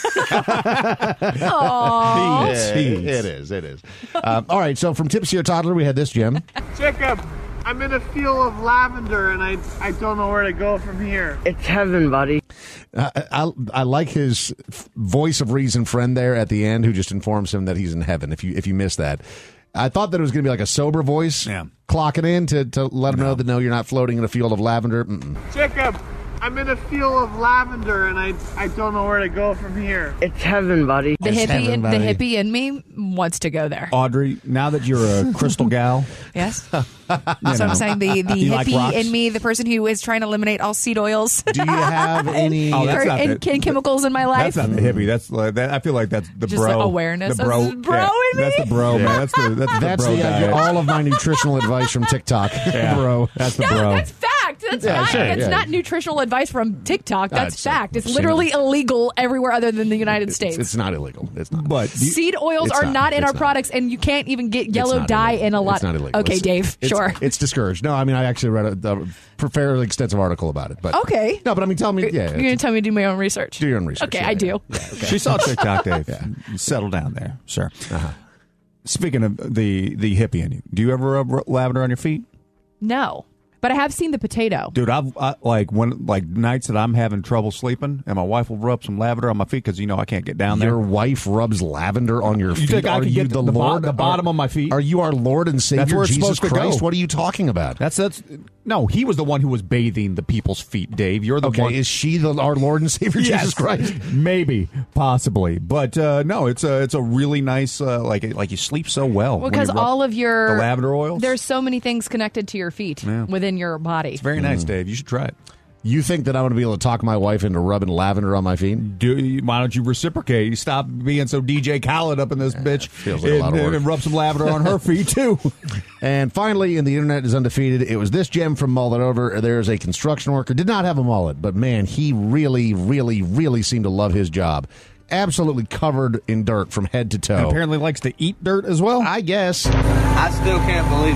Aw. Yeah, it is. It is. Um, all right. So from Tipsy or Toddler, we had this, Jim. Jacob, I'm in a field of lavender and I I don't know where to go from here. It's heaven, buddy. Uh, I I like his f- voice of reason friend there at the end, who just informs him that he's in heaven. If you if you missed that, I thought that it was going to be like a sober voice, Yeah. clocking in to to let him know that no, you're not floating in a field of lavender. Mm-mm. Jacob, I'm in a field of lavender and I I don't know where to go from here. It's heaven, buddy. The It's hippie, heaven, in, the buddy. hippie in me wants to go there. Audrey, now that you're a crystal gal, Yes. you So know, I'm saying the, the You like hippie rocks? in me, the person who is trying to eliminate all seed oils Do you have any? Oh, that's or- not and, the- and chemicals in my life. that's not the hippie. That's like that. I feel like that's the Just bro the awareness. The bro, That's the bro in me? That's the bro, man. That's the that's, the That's bro the, diet. all of my nutritional advice from TikTok, Yeah. bro. That's the No, bro. that's fact. That's Yeah, not. sure, that's yeah. not nutritional advice from TikTok. That's it's, uh, fact. It's seen literally it. illegal everywhere other than the United States. It's, it's not illegal. It's not. But do you- Seed oils It's are not. not, in It's our not. products, and you can't even get It's yellow not dye illegal. in a lot. It's not illegal. Okay, It's- Dave. it's- Sure. It's discouraged. No, I mean I actually read a, a fairly extensive article about it. But Okay. No, but I mean, tell me. Yeah, You're going to tell me to do my own research. do your own research. Okay, Yeah, I yeah. do. She saw TikTok, Dave. Settle down there, sir. Uh-huh. Speaking of the the hippie in you, do you ever rub lavender on your feet? No, but I have seen the potato. Dude, I've I, like when like nights that I'm having trouble sleeping, and my wife will rub some lavender on my feet because you know I can't get down there. Your wife rubs lavender on your You feet. think I are can you get the the bo- Lord? the bottom are, of my feet? Are you our Lord and Savior, That's where it's Jesus supposed to go. Christ? What are you talking about? That's that's no. He was the one who was bathing the people's feet. Dave, you're the Okay, one. is she the our Lord and Savior, Yes. Jesus Christ? Maybe, possibly, but uh, no. It's a it's a really nice uh, like like you sleep so well. Well, when because you rub all of your the lavender oils. there's so many things connected to your feet Yeah. within your body. It's very nice, Dave. You should try it. You think that I'm going to be able to talk my wife into rubbing lavender on my feet? Do why don't you reciprocate? You stop being so D J Khaled up in this bitch feels like a lot of and, work. and rub some lavender on her feet too. And finally, in the internet is undefeated. It was this gem from Mullet Over. There's a construction worker, did not have a mullet, but man, he really, really, really seemed to love his job. Absolutely covered in dirt from head to toe. And apparently likes to eat dirt as well. I guess. I still can't believe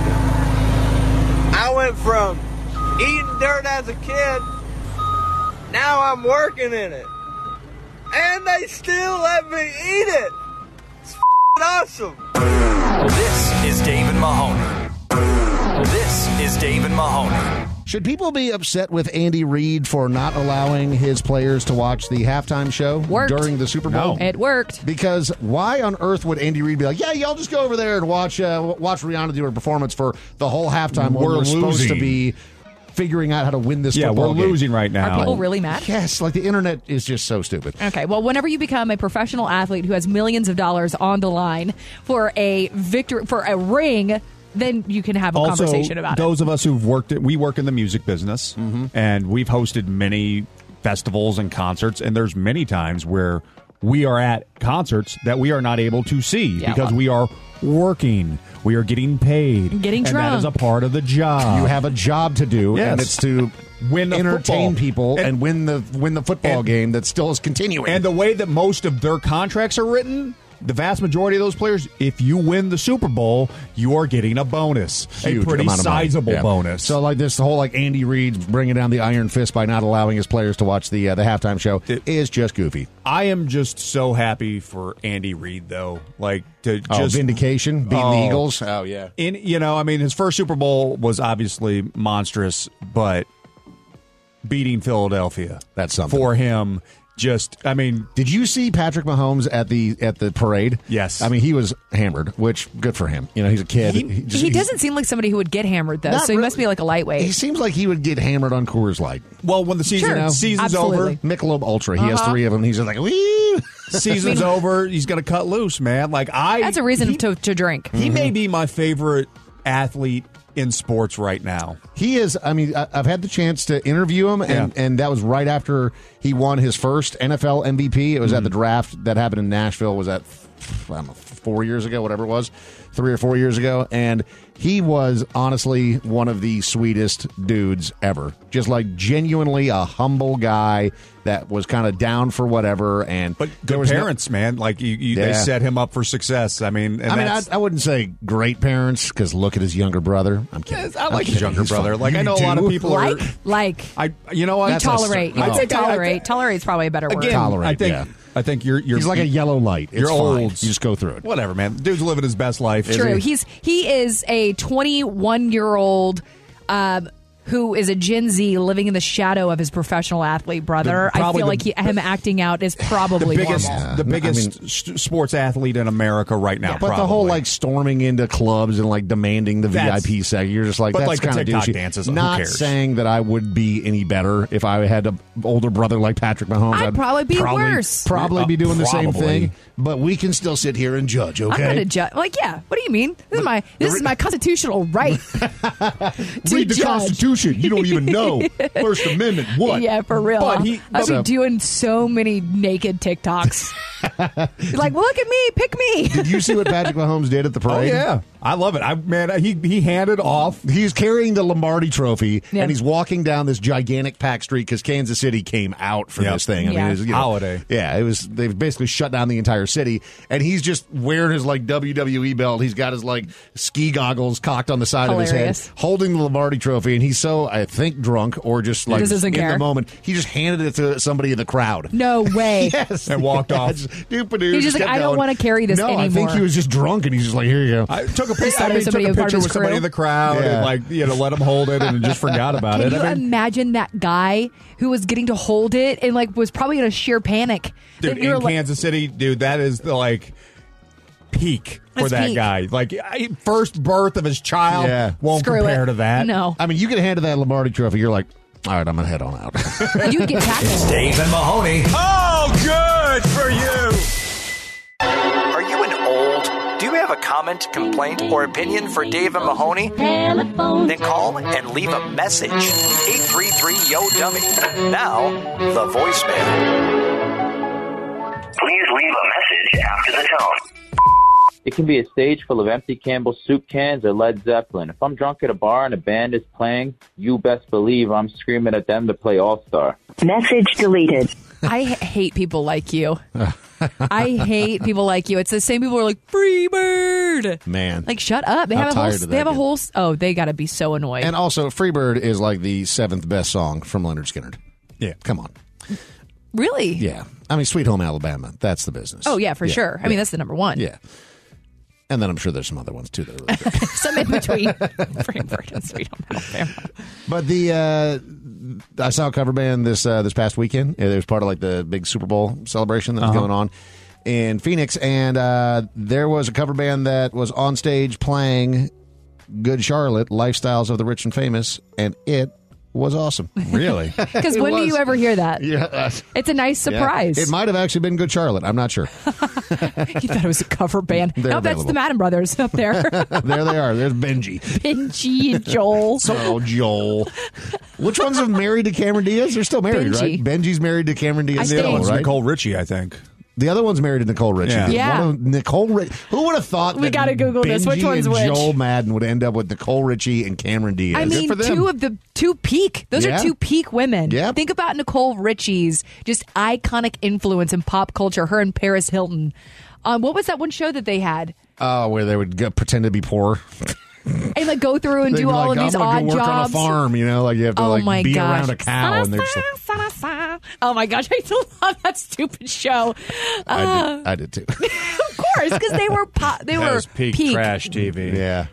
it. I went from eating dirt as a kid, now I'm working in it. And they still let me eat it. It's f***ing awesome. This is Dave and Mahoney. This is Dave and Mahoney. Should people be upset with Andy Reid for not allowing his players to watch the halftime show Worked. during the Super Bowl? No. It worked. Because why on earth would Andy Reid be like, yeah, y'all just go over there and watch uh, watch Rihanna do her performance for the whole halftime when We're we're supposed to losing. be figuring out how to win this Yeah, football we're game. losing right now. Are people really mad? Yes, like the internet is just so stupid. Okay, well, whenever you become a professional athlete who has millions of dollars on the line for a victory, for a ring, then you can have a also, conversation about those it. of us who've worked it, we work in the music business, Mm-hmm. and we've hosted many festivals and concerts, and there's many times where we are at concerts that we are not able to see Yeah, because well- we are working. We are getting paid. Getting and that is a drunk. part of the job. You have a job to do, Yes. and it's to Win the entertain football. people and, And- win the win the football and- game that still is continuing. And the way that most of their contracts are written, the vast majority of those players, if you win the Super Bowl, you are getting a bonus, Huge a pretty amount of money. sizable Yeah. bonus. So, like this whole like Andy Reid bringing down the iron fist by not allowing his players to watch the uh, the halftime show It- is just goofy. I am just so happy for Andy Reid, though. Like to Oh, just vindication, beating the Oh. Eagles. Oh yeah, in you know, I mean, his first Super Bowl was obviously monstrous, but beating Philadelphia, that's something for him. Just, I mean, did you see Patrick Mahomes at the at the parade? Yes. I mean he was hammered, which good for him. You know, he's a kid. He, just- he doesn't seem like somebody who would get hammered, though, Not so he really. must be like a lightweight. He seems like he would get hammered on Coors Light. Well, when the season Sure. season's Absolutely. over, Michelob Ultra. He has Uh-huh. three of them. He's just like, wee. season's over, he's going to cut loose, man. Like I, That's a reason he, to, to drink. He may be my favorite athlete in sports right now. He is. I mean, I- I've had the chance to interview him, and, Yeah. and that was right after he won his first N F L M V P. It was Mm-hmm. at the draft that happened in Nashville. Was that I don't know, four years ago, whatever it was, three or four years ago, and he was honestly one of the sweetest dudes ever. Just like genuinely a humble guy that was kind of down for whatever. And But there good was no- parents, man. Like you, you they Yeah. set him up for success. I mean, and I mean, I, that's- I wouldn't say great parents because look at his younger brother. I'm kidding. I I'm like his kidding. younger He's brother. fine. Like I You know a lot of do? people are. Like, like, I, you know what? you That's a- tolerate. You oh. could say I think- I tolerate. think- Tolerate is probably a better word. Again, Tolerate, I think. yeah. I think you're. you're He's like a yellow light. It's You're fine. old. You just go through it. Whatever, man. Dude's living his best life. True. He's he is a twenty-one year old um, who is a Gen Z living in the shadow of his professional athlete brother. The- I probably feel the- like he, him acting out is probably the biggest, normal. the I biggest mean- s- sports athlete in America right now. But probably. the whole like storming into clubs and like demanding the That's- V I P section, you're just like but, that's like, the kind of TikTok douchey. dances, who Not cares? saying that I would be any better if I had an older brother like Patrick Mahomes. I'd probably be probably, worse. Probably Uh, be doing the same probably. thing. But we can still sit here and judge. I'm Okay. going to judge. Like, yeah. What do you mean? This is my this is my constitutional right to Read the judge. Constitution. You don't even know First Amendment. What? Yeah, for real. But he- I'd so- be doing so many naked TikToks. Like, look at me, pick me. Did you see what Patrick Mahomes did at the Oh parade? yeah, I love it. I man, he he handed off. He's carrying the Lombardi Trophy, Yeah. and he's walking down this gigantic packed street because Kansas City came out for Yep. this thing. I Yeah. mean, it was, you know, Holiday. Yeah, it was. They've basically shut down the entire city, and he's just wearing his like W W E belt. He's got his like ski goggles cocked on the side of Hilarious. his head, holding the Lombardi Trophy, and he's so I think drunk or just like just doesn't in care. the moment. He just handed it to somebody in the crowd. No way. Yes, And walked off. Doop-a-doo, He's just like, kept I don't going. want to carry this no, anymore. I think he was just drunk, and he's just like, here you go. I took a He picture. said I it mean, was somebody took a who part picture of his with somebody crew. in the crowd, Yeah. and like you know, let him hold it, and just forgot about Can it. you I mean, imagine that guy who was getting to hold it and like was probably in a sheer panic? dude, Like, you're in like- Kansas City, dude, that is the like peak for That's that peak. guy. Like I, first birth of his child Yeah. won't Screw compare it. to that. No. I mean, you get handed that Lombardi Trophy, you're like, all right, I'm gonna head on out. You could get tackled. Dave and Mahoney. Oh, good for you. Are you an old? Do you have a comment, complaint, or opinion for Dave and Mahoney? Then call and leave a message. eight three three yo dummy. Now, the voicemail. Please leave a message after the tone. It can be a stage full of empty Campbell soup cans or Led Zeppelin. If I'm drunk at a bar and a band is playing, you best believe I'm screaming at them to play All-Star. Message deleted. I h- hate people like you. I hate people like you. It's the same people who are like, free bird. Man. Like, shut up. They I'm have a whole, tired of they that have a kid. whole, oh, they got to be so annoyed. And also, Freebird is like the seventh best song from Leonard Skinner. Yeah. Come on. Really? Yeah. I mean, Sweet Home Alabama. That's the business. Oh, yeah, for Yeah. sure. I mean, that's the number one. Yeah. And then I'm sure there's some other ones, too. That are really good. Some in between Frankfurt and Sweet Home Alabama. But the uh, I saw a cover band this uh, this past weekend. It was part of like the big Super Bowl celebration that was Uh-huh. going on in Phoenix, and uh, there was a cover band that was on stage playing Good Charlotte, Lifestyles of the Rich and Famous, and it was awesome. Really? Because when do you ever hear that? Yeah. It's a nice surprise. Yeah. It might have actually been Good Charlotte. I'm not sure. You thought it was a cover band. They're no, that's available. the Madden Brothers up there. There they are. There's Benji. Benji and Joel. Oh, Joel. Which ones are married to Cameron Diaz? They're still married, Benji. right? Benji's married to Cameron Diaz. I The other think. one's right? Nicole Richie, I think. The other one's married to Nicole Richie. Yeah. Yeah. One of Nicole Ri- Who would have thought We that gotta Google this. Which Benji one's and which? Joel Madden would end up with Nicole Richie and Cameron Diaz? I mean, Good for them. two of the two peak. Those Yeah. are two peak women. Yeah. Think about Nicole Richie's just iconic influence in pop culture. Her and Paris Hilton. Um, what was that one show that they had? Oh, where they would go, pretend to be poor. And like go through and They'd do be all like, of these I'm gonna odd go work jobs. on a farm, you know, like you have to Oh like my be gosh. around a cow, and they're just like, Oh my gosh, I still love that stupid show. I Uh, did, I did too. of course, because they were po- they That were was peak, trash T V. Yeah.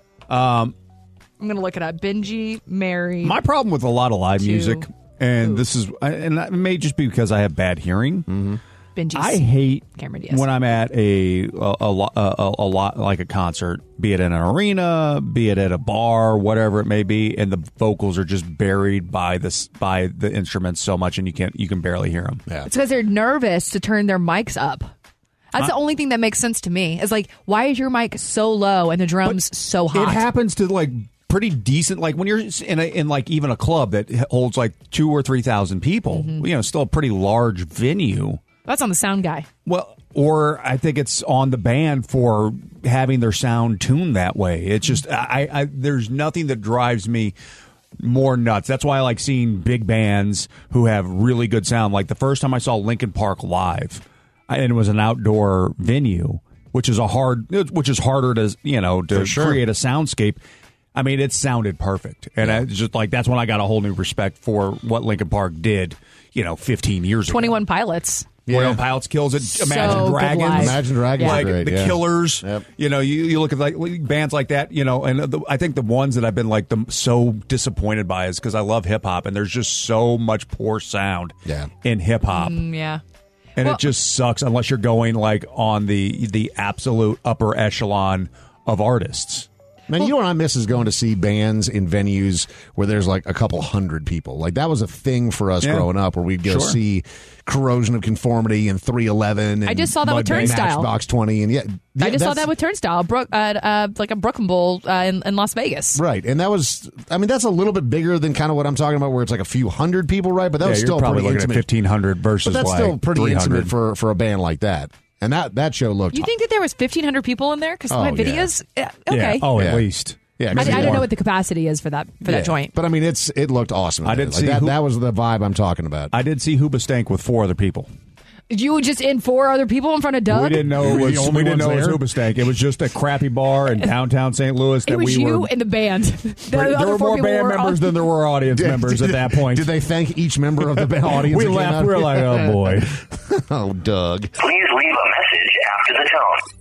Um, I'm gonna look it up. Benji, Mary. my problem with a lot of live Two. music, and this is, and it may just be because I have bad hearing. Mm-hmm. Benji's I hate Cameron Diaz. when I'm at a a, a, lo- a a a lot like a concert, be it in an arena, be it at a bar, whatever it may be, and the vocals are just buried by this by the instruments so much, and you can't you can barely hear them. Yeah. It's because they're nervous to turn their mics up. That's Uh, the only thing that makes sense to me. Is like, why is your mic so low and the drums so hot? It happens to like pretty decent, like when you're in a, in like even a club that holds like two or three thousand people. Mm-hmm. You know, still a pretty large venue. That's on the sound guy. Well, or I think it's on the band for having their sound tuned that way. It's just I, I there's nothing that drives me more nuts. That's why I like seeing big bands who have really good sound. Like the first time I saw Linkin Park live, and it was an outdoor venue, which is a hard, which is harder to you know to For sure. create a soundscape. I mean, it sounded perfect, and I it's just like that's when I got a whole new respect for what Linkin Park did. You know, fifteen years ago. twenty-one Pilots. Royal Pilots kills it. So Imagine good Dragons. live. Imagine Dragons. Like Great, the yeah. Killers. Yep. You know, you, you look at like bands like that. You know, and the, I think the ones that I've been like the so disappointed by is because I love hip hop, and there's just so much poor sound. Yeah. in hip hop. Mm, yeah. And Well- it just sucks unless you're going like on the the absolute upper echelon of artists. Man, you know what I miss is going to see bands in venues where there's like a couple hundred people. Like that was a thing for us Yeah. growing up, where we'd go Sure. see Corrosion of Conformity and three eleven. And I just saw that with Mudbang, Turnstile. Matchbox twenty, and yeah, yeah I just saw that's- that with Turnstile, Brook, uh, uh, like a Brooklyn Bowl uh, in, in Las Vegas. Right, and that was, I mean, that's a little bit bigger than kind of what I'm talking about, where it's like a few hundred people, right? But that Yeah, was you're still probably pretty looking intimate. at fifteen hundred versus But that's like still pretty three intimate hundred. for for a band like that. And that that show looked. You think that there was fifteen hundred people in there? Because my Oh, yeah. videos, yeah. okay. Yeah. Oh, Yeah. at least. Yeah, I, 'cause I you don't are- know what the capacity is for that for yeah. that joint. But I mean, it's it looked awesome. I did like see that. who- that was the vibe I'm talking about. I did see Hoobastank with four other people. You were just in four other people in front of Doug? We didn't know it You were was, the only we didn't know ones it was Hoobastank. It was just a crappy bar in downtown Saint Louis that It was we you were. and the band. The there other were four more people band were members on- than there were audience members at that point. Did they thank each member of the ba- audience? We that came laughed. out? We were like, oh, boy. Oh, Doug. Please leave a message after the tone.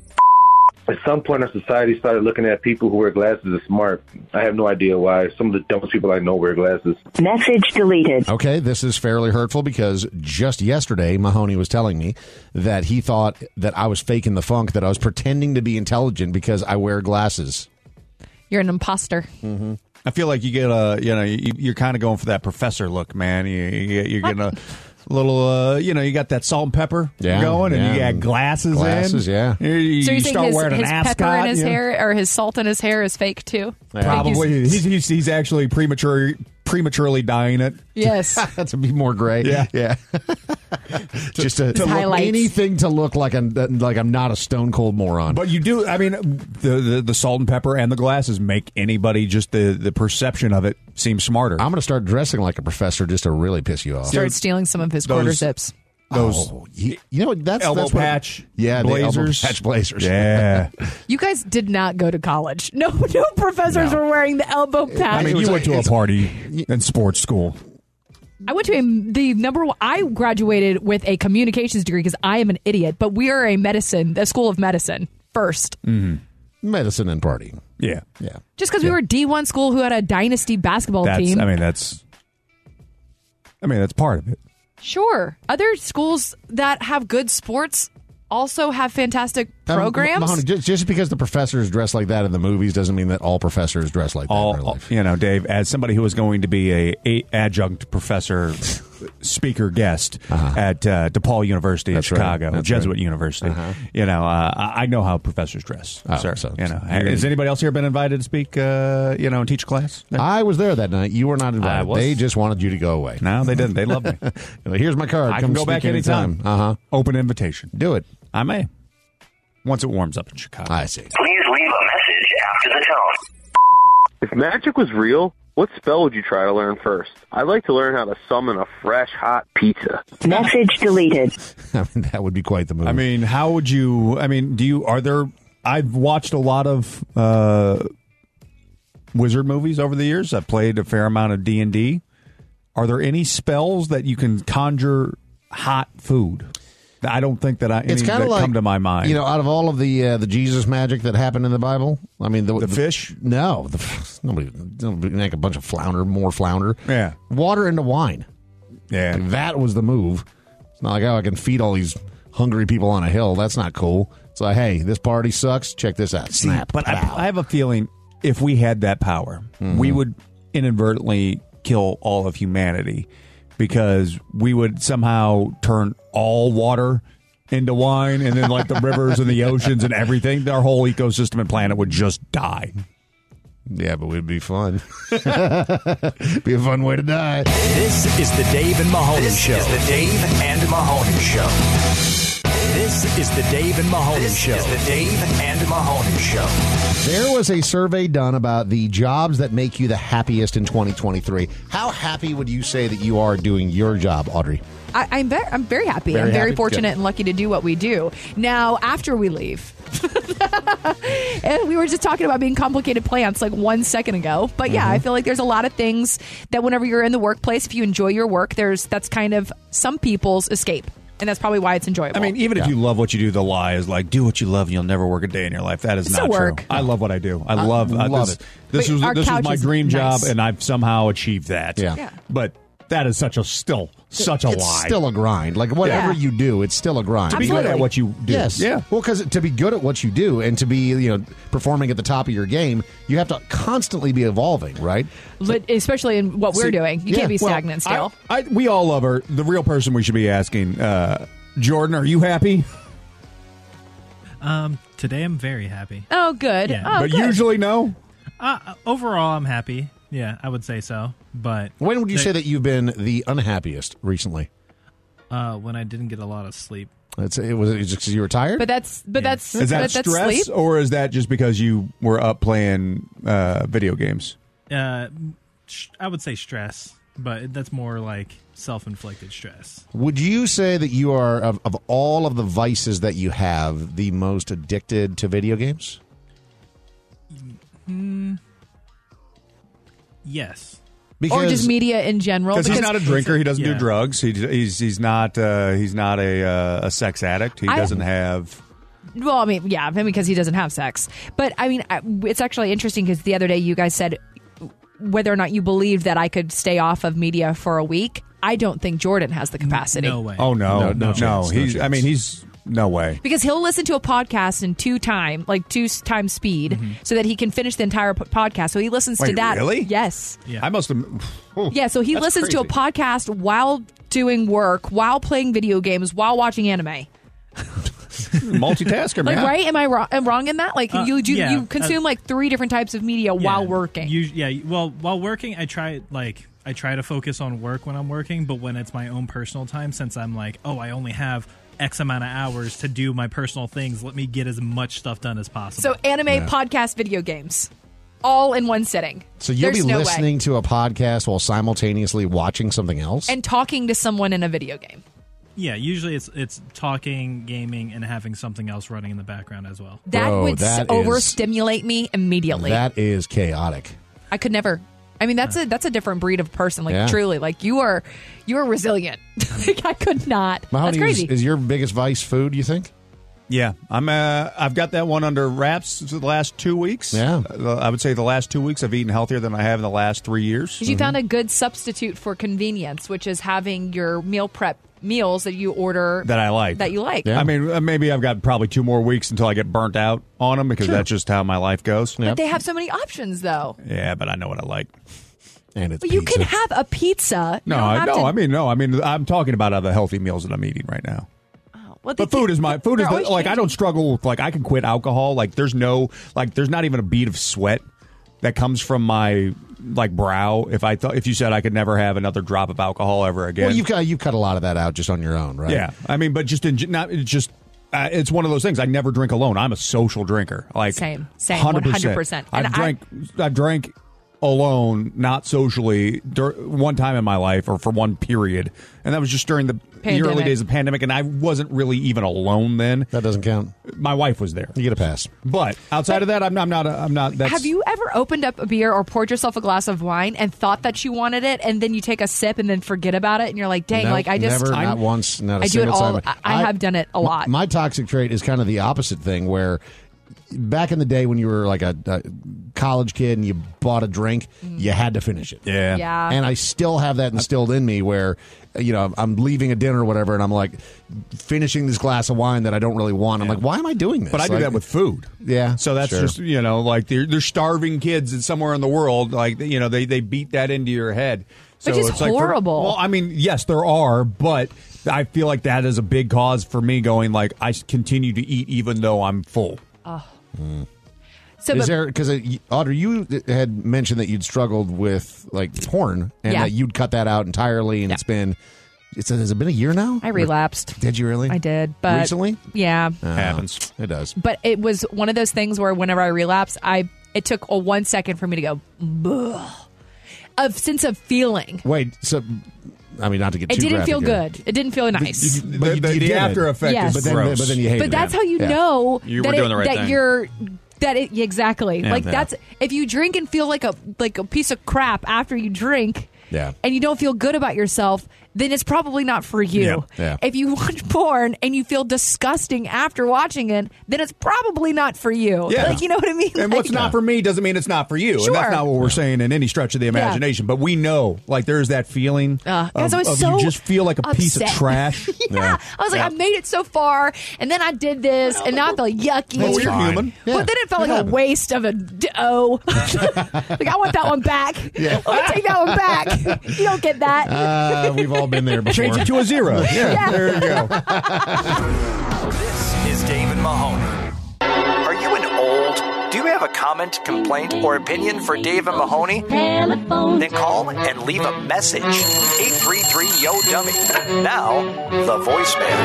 At some point, our society started looking at people who wear glasses as smart. I have no idea why. Some of the dumbest people I know wear glasses. Message deleted. Okay, this is fairly hurtful because just yesterday, Mahoney was telling me that he thought that I was faking the funk, that I was pretending to be intelligent because I wear glasses. You're an imposter. Mm-hmm. I feel like you get a, you know, you, you're kind of going for that professor look, man. You, you, you're getting a little, uh, you know, you got that salt and pepper Yeah, going, and yeah. you got glasses, Glasses, in. yeah. You, you So you're saying start his, wearing his an pepper ascot, in his you know? hair or his salt in his hair is fake too? Yeah. Probably. He's, he's, he's actually premature, prematurely dyeing it. Yes. to be more gray. Yeah. Yeah. Just to, to look, highlights. anything to look like I'm like I'm not a stone cold moron. But you do, I mean, the, the the salt and pepper and the glasses make anybody, just the, the perception of it, seem smarter. I'm going to start dressing like a professor just to really piss you off. Start stealing some of his Those- quarter zips. Those Oh, you, you know that's elbow that's what- patch yeah, the elbow blazers. patch blazers. Yeah. You guys did not go to college. No, no professors No. were wearing the elbow patch. I mean, was you went to a it's- party in sports school. I went to a, the number one. I graduated with a communications degree because I am an idiot. But we are a medicine, a school of medicine first. Mm-hmm. medicine and partying. Yeah. Yeah. Just because we were a D one school who had a dynasty basketball That's, team. I mean, that's. I mean, that's part of it. Sure. Other schools that have good sports also have fantastic programs. Um, Mahoney, just, just because the professors dress like that in the movies doesn't mean that all professors dress like that All, in real life. you know, Dave, as somebody who was going to be a, a adjunct professor, speaker guest Uh-huh. at uh, DePaul University That's in right. Chicago, That's Jesuit right. University, Uh-huh. you know, uh, I I know how professors dress. Oh, sir. so- you know, so- has anybody else here been invited to speak? Uh, you know, and teach a class? I was there that night. You were not I invited. was. They just wanted you to go away. No, they didn't. They loved me. Like, here's my card. I Come can go speak back anytime. Uh huh. Open invitation. Do it. I may. Once it warms up in Chicago. I see. Please leave a message after the tone. If magic was real, what spell would you try to learn first? I'd like to learn how to summon a fresh, hot pizza. Message deleted. I mean, that would be quite the move. I mean, how would you? I mean, do you? Are there? I've watched a lot of uh, wizard movies over the years. I've played a fair amount of D and D. Are there any spells that you can conjure hot food? I don't think that I any it's kind that of like come to my mind. You know, out of all of the uh, the Jesus magic that happened in the Bible, I mean, the, the fish. No, the, nobody, nobody make a bunch of flounder, more flounder. Yeah, water into wine. Yeah, like, that was the move. It's not like, oh, I can feed all these hungry people on a hill. That's not cool. It's like, hey, this party sucks. Check this out. See, Snap. but I, I have a feeling if we had that power, Mhm. we would inadvertently kill all of humanity because we would somehow turn all water into wine, and then like the rivers and the oceans and everything, our whole ecosystem and planet would just die. Yeah, but it'd be fun. Be a fun way to die. This is the Dave and Mahoney This Show. is the Dave and Mahoney Show. This is the Dave and Mahoney This Show. is the Dave and Mahoney Show. There was a survey done about the jobs that make you the happiest in twenty twenty-three. How happy would you say that you are doing your job, Audrey? I, I'm very, I'm very happy. Very I'm very happy? fortunate Good. and lucky to do what we do. Now, after we leave, and we were just talking about being complicated plants like one second ago. But yeah, Mm-hmm. I feel like there's a lot of things that whenever you're in the workplace, if you enjoy your work, there's that's kind of some people's escape. And that's probably why it's enjoyable. I mean, even if you love what you do, the lie is like, do what you love and you'll never work a day in your life. That is It's not still work. true. I love what I do. I I love, uh, love this, it. This But was our this was couch my is dream job, nice. and I've somehow achieved that. Yeah. Yeah. But that is such a still such a it's lie. still a grind. Like whatever Yeah. you do, it's still a grind. to be good at what you do. Yes. Yeah. Well, because to be good at what you do and to be, you know, performing at the top of your game, you have to constantly be evolving, right? But especially in what we're See, doing, you yeah, can't be Well, stagnant still. I, I, we all love her. The real person we should be asking, uh, Jordan, are you happy? Um, today I'm very happy. oh, good. Yeah. Oh, but good. usually no. Uh, overall, I'm happy. Yeah, I would say so. But When would you the- say that you've been the unhappiest recently? Uh, when I didn't get a lot of sleep. It's, it was it just because you were tired? But that's but that's Is that but that's stress, sleep. or is that just because you were up playing uh, video games? Uh, sh- I would say stress, but that's more like self-inflicted stress. Would you say that you are, of, of all of the vices that you have, the most addicted to video games? Hmm. Yes. Or just media in general. Because he's not a drinker, he doesn't Yeah. do drugs. He, he's he's not uh, he's not a uh, a sex addict. He I- doesn't have. Well, I mean, yeah, I mean, because he doesn't have sex. But I mean, I- it's actually interesting because the other day you guys said whether or not you believed that I could stay off of media for a week. I don't think Jordan has the capacity. No way. Oh no, No, no, no no. chance, no He's. I chance. mean, he's no way. Because he'll listen to a podcast in two time, like two s- times speed, so that he can finish the entire p- podcast. So he listens to Wait, that. really? Yes. I must have. Yeah. So he That's listens to a crazy. podcast while doing work, while playing video games, while watching anime. Multitasker, Like, man. right? Am I wrong, am wrong in that? Like, Uh, you do yeah. you consume Uh, like three different types of media while working. You, yeah. Well, while working, I try like I try to focus on work when I'm working, but when it's my own personal time, since I'm like, oh, I only have X amount of hours to do my personal things, let me get as much stuff done as possible. So anime, Yeah. podcast, video games, all in one sitting. So you'll There's be no way. listening to a podcast while simultaneously watching something else? And talking to someone in a video game. yeah, usually it's it's talking, gaming, and having something else running in the background as well. That Bro, would that s- is- overstimulate me immediately. That is chaotic. I could never. I mean, that's a that's a different breed of person. Like Yeah. truly, like you are you are resilient. Like I could not. Mahoney, That's crazy. Is, is your biggest vice food, you think? Yeah, I'm. Uh, I've got that one under wraps for the last two weeks. Yeah, uh, I would say the last two weeks I've eaten healthier than I have in the last three years. You found a good substitute for convenience, which is having your meal prep meals that you order that I like. That you like. I mean, uh, maybe I've got probably two more weeks until I get burnt out on them because Sure. that's just how my life goes. But they have so many options, though. Yeah, but I know what I like. And it's But you can have a pizza. You No, don't I, have no, to- I mean, no, I mean, I'm talking about other healthy meals that I'm eating right now. Well, But food is my food is they're the, always like I don't struggle with like I can quit alcohol. Like there's no like there's not even a bead of sweat that comes from my like brow. If I thought if you said I could never have another drop of alcohol ever again. Well, you've cut you've cut a lot of that out just on your own, right? Yeah, I mean, but just in not it's just. Uh, it's one of those things. I never drink alone. I'm a social drinker. Like Same, same, one hundred one hundred percent. And I've I- drank. I've drank alone, not socially, dur- one time in my life, or for one period, and that was just during the, the early Pandemic. days of the pandemic. And I wasn't really even alone then. That doesn't count. My wife was there. You get a pass. But outside of that, I'm, I'm not. I'm not. That's, Have you ever opened up a beer or poured yourself a glass of wine and thought that you wanted it, and then you take a sip and then forget about it, and you're like, "Dang!" Nope, like I just never, I'm- not once, not a I do it single all. time. I, I have done it a lot. My, my toxic trait is kind of the opposite thing, where back in the day when you were like a, a college kid and you bought a drink, you had to finish it. Yeah. Yeah. And I still have that instilled in me where, you know, I'm leaving a dinner or whatever, and I'm like finishing this glass of wine that I don't really want. I'm like, why am I doing this? But I do Like, that with food. Yeah. So that's sure. just, you know, like they're, they're starving kids in somewhere in the world. Like, you know, they, they beat that into your head. So Which is it's like for- horrible. well, I mean, yes, there are, but I feel like that is a big cause for me going, like, I continue to eat even though I'm full. Oh. So So, is but- there because Audrey, you had mentioned that you'd struggled with like porn and Yeah. that you'd cut that out entirely, and it's been it's has it been a year now? I relapsed. Did you really? I did, but recently. yeah, Oh, Happens. It does. but it was one of those things where whenever I relapsed, I it took a one second for me to go "Ugh," of sense of feeling. Wait, so I mean, not to get It too didn't graphic feel here. good. It didn't feel nice. But The- you- the- you the did it. after effect Yes. But then, gross. but then you hated But that's it. how you Yeah. know You that, were it- doing the right that thing. you're that it exactly Yeah. like Yeah. that's if you drink and feel like a like a piece of crap after you drink. Yeah. And you don't feel good about yourself, then it's probably not for you. Yeah. Yeah. If you watch porn and you feel disgusting after watching it, then it's probably not for you. Yeah. Like, you know what I mean? And Like- what's not for me doesn't mean it's not for you. Sure. And that's not what we're saying in any stretch of the Yeah. imagination. But we know, like, there's that feeling Uh, of, guys, I was of so you just feel like a piece of upset. trash. yeah. I was like, Yeah. I made it so far, and then I did this, and now I feel yucky. Well, you're fine. human. Yeah. But then it felt like a waste of a dough. Like, I want that one back. Yeah. Let me take that one back. You don't get that. Uh, we've all been there before. Change it to a zero. Yeah, Yeah. there you go. This is David Mahoney. Are you an old? Do you have a comment, complaint, or opinion for Dave and Mahoney? Then call and leave a message. eight three three yo dummy. Now, the voicemail.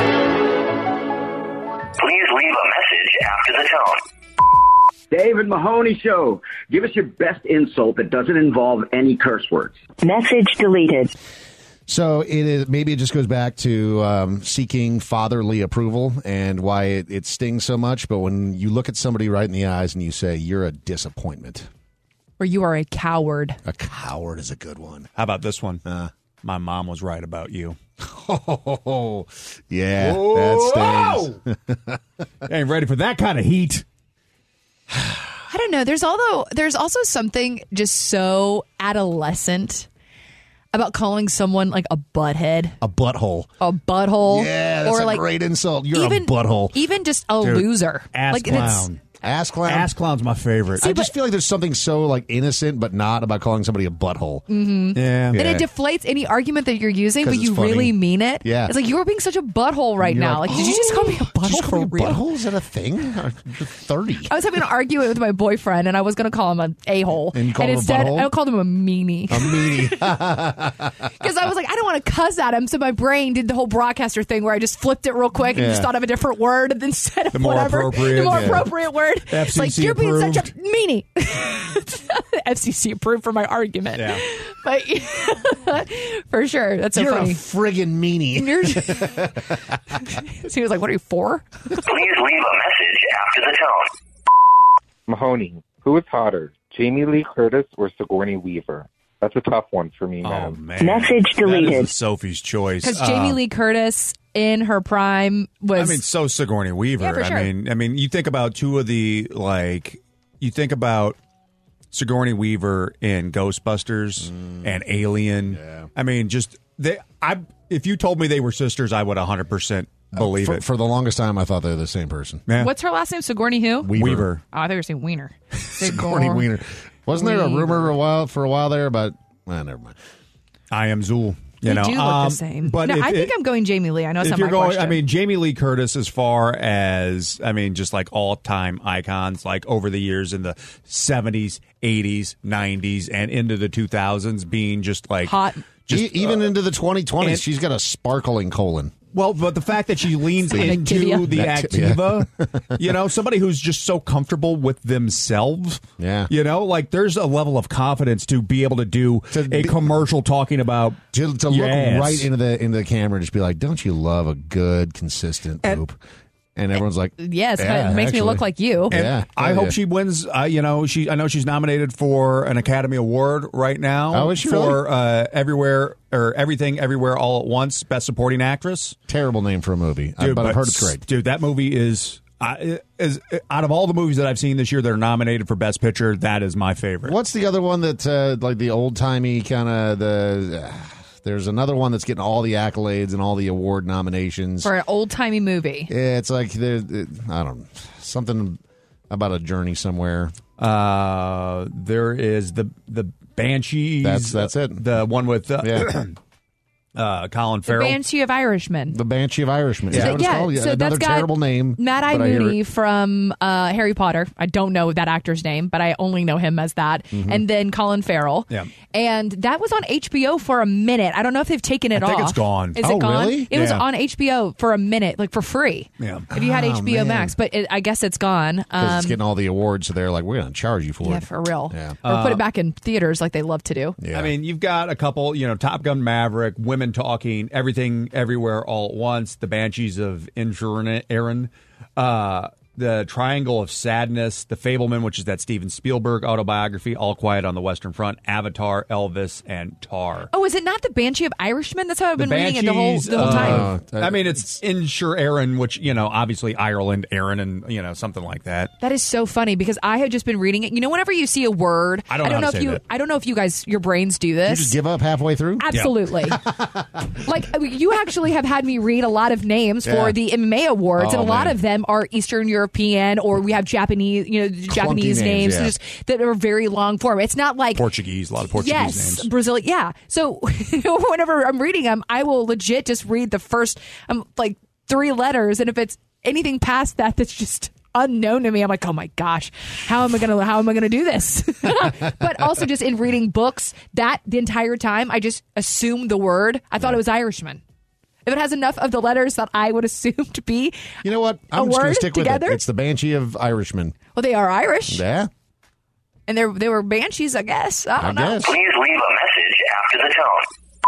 Please leave a message after the tone. David Mahoney Show. Give us your best insult that doesn't involve any curse words. Message deleted. So it is. Maybe it just goes back to um, seeking fatherly approval and why it, it stings so much. But when you look at somebody right in the eyes and you say, "You're a disappointment," Or you are a coward. a coward is a good one. How about this one? Uh, My mom was right about you. Oh, yeah, Whoa! that stings. Ain't ready for that kind of heat. I don't know. There's although there's also something just so adolescent about calling someone like a butthead, A butthole. a butthole, Yeah, that's or a like great insult. You're even a butthole. even just a Dude, loser. Ass like it's- clown. Ass clown. Ass clown's my favorite. I just feel like there's something so like innocent but not about calling somebody a butthole. Mhm. Yeah. And Yeah. it deflates any argument that you're using, 'Cause but you it's funny. really mean it. Yeah. It's like you're being such a butthole right You're now. like, Like, did you just call me a Did you butthole just for call me a real? butthole? Is that a thing? You're thirty. I was having an argument with my boyfriend, and I was going to call him an a-hole. And you called him a instead, butthole? I called him a meanie. A meanie. Because I was like, I don't want to cuss at him, so my brain did the whole broadcaster thing where I just flipped it real quick and Yeah. just thought of a different word and then said The more whatever. appropriate, the more yeah. appropriate word. F C C It's like, you're being such a approved. meanie. F C C approved for my argument. Yeah. But for sure, that's so You're funny. a friggin' meanie. You're- so he was like, what are you, four? Please leave a message after the tone. Mahoney, who is hotter, Jamie Lee Curtis or Sigourney Weaver? That's a tough one for me, man. Oh, man. Message That deleted. is Sophie's choice. Because Uh, Jamie Lee Curtis in her prime was. I mean, so Sigourney Weaver. Yeah, for sure. I mean, I mean, you think about two of the like, you think about Sigourney Weaver in Ghostbusters Mm. and Alien. I mean, just they. I if you told me they were sisters, I would one hundred percent believe for, it. For the longest time, I thought they were the same person. Yeah. What's her last name? Sigourney who? Weaver. Weaver. Oh, I thought you were saying Wiener. Sigourney Weaver. Wasn't there a rumor a while for a while there about? Well, never mind. I am Zool. They You know, do look um, the same. But no, if I think it- I'm going Jamie Lee. I know it's if not you're my going, question. I mean, Jamie Lee Curtis, as far as I mean, just like all time icons, like over the years in the seventies, eighties, nineties, and into the two thousands, being just like hot, just E- even uh, into the twenty twenties, and- she's got a sparkling colon. Well, but the fact that she leans The into Activia. the Activia. Activa, you know, somebody who's just so comfortable with themselves. Yeah. You know, like there's a level of confidence to be able to do a commercial talking about to, to your look ass. right into the into the camera and just be like, "Don't you love a good, consistent poop?" And everyone's like, yes, yeah, it makes me actually. look like you. And Yeah, I hell hope yeah. she wins. Uh, you know, she. I know she's nominated for an Academy Award right now. Oh, is she for really? uh, Everywhere or Everything Everywhere All at Once, Best Supporting Actress. Terrible name for a movie, I- Dude, but I've heard it's great. Dude, that movie is. Uh, is out of all the movies that I've seen this year that are nominated for Best Picture, that is my favorite. What's the other one that uh, like the old timey kind of the? Uh, there's another one that's getting all the accolades and all the award nominations For an old timey movie. Yeah, it's like there. it- I don't know, something about a journey somewhere. Uh, there is the the Banshees. That's that's it. The one with uh, Yeah. uh, Colin The Farrell. Banshee of Irishmen. The Banshee of Irishmen. Is So, that what it's yeah, called? so Another that's got terrible name. Matt but I hear Mooney it. from uh, Harry Potter. I don't know that actor's name, but I only know him as that. Mhm. And then Colin Farrell. Yeah. And that was on H B O for a minute. I don't know if they've taken it I think off. it's gone. Is Oh, it gone? really? It was Yeah. on H B O for a minute, like for free. Yeah. If you had Oh, H B O man. Max, but it, I guess it's gone. Because Um, it's getting all the awards, so they're like, we're going to charge you for yeah, it. for real. Yeah. Or put Uh, it back in theaters like they love to do. Yeah. I mean, you've got a couple, you know, Top Gun Maverick, Women Talking, Everything, Everywhere, All at Once, The Banshees of Inisherin, uh, The Triangle of Sadness, The Fableman, which is that Steven Spielberg autobiography, All Quiet on the Western Front, Avatar, Elvis, and Tar. Oh, is it not the Banshee of Irishmen? That's how I've been The reading it the whole Banshees the whole time. of- I mean, it's Insure Aaron, which, you know, obviously Ireland, Aaron, and, you know, something like that. That is so funny because I have just been reading it. You know, whenever you see a word, I don't know how know to if say you that. I don't know if you guys your brains do this. You just give up halfway through? Absolutely. Like I mean, you actually have had me read a lot of names Yeah. for the M M A awards, Oh, and a lot man. of them are Eastern European, or we have Japanese, you know, Japanese names, names, yeah. just, that are very long form. It's not like Portuguese, a lot of Portuguese yes, names. Brazil. Yeah. So whenever I'm reading them, I will legit just read the first um, like three letters, and if it's anything past that, that's just unknown to me, I'm like, oh my gosh, how am I gonna how am I gonna do this? But also just in reading books, that the entire time I just assumed the word. I thought it was Irishman. If it has enough of the letters that I would assume to be, You know what? a I'm just going word to stick together. with it. It's the Banshee of Irishmen. Well, they are Irish, Yeah, and they they were banshees, I guess. I I don't know. guess. Please leave a message after the tone.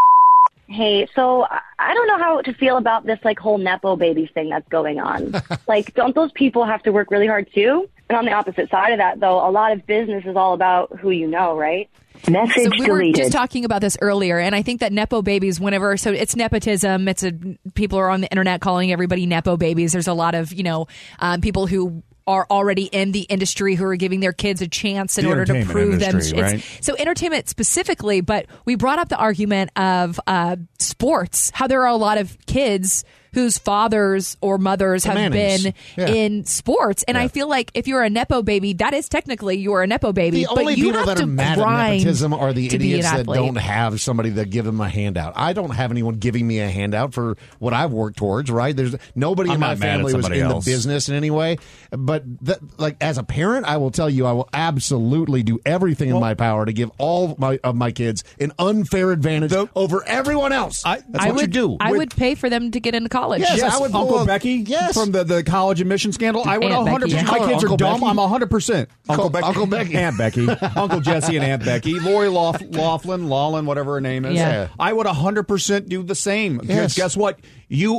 Hey, so I- I don't know how to feel about this like whole Nepo baby thing that's going on. Like, don't those people have to work really hard too? And on the opposite side of that, though, a lot of business is all about who you know, right? So we were just talking about this earlier, and I think that Nepo babies, whenever, so it's nepotism. It's a people are on the internet calling everybody Nepo babies. There's a lot of you know um, people who are already in the industry who are giving their kids a chance in The order to entertainment prove them. industry, It's- right? So entertainment specifically, but we brought up the argument of uh, sports, how there are a lot of kids whose fathers or mothers The have Mannings. been Yeah. in sports. And Yeah. I feel like if you're a Nepo baby, that is technically you're a Nepo baby. The but only you people have that to are mad at grind nepotism are the to be an idiots that athlete. don't have somebody that give them a handout. I don't have anyone giving me a handout for what I've worked towards, right? There's nobody I'm in my not mad at family was somebody in else. the business in any way. But that, like as a parent, I will tell you, I will absolutely do everything in my power to give all my, of my kids an unfair advantage over everyone else. I, That's I what would you do. I With- would pay for them to get into college. Yes, Yes, I would Uncle pull a- Becky yes. from the, the college admission scandal. I would Aunt one hundred percent. Becky. My kids Uncle are dumb. Becky? I'm one hundred percent. Uncle Uncle- Becky. Uncle Becky. Aunt Becky. Uncle Jesse and Aunt Becky. Lori Laugh- Laughlin, Lawlin, whatever her name is. Yeah. I would one hundred percent do the same. Yes. Guess what? You...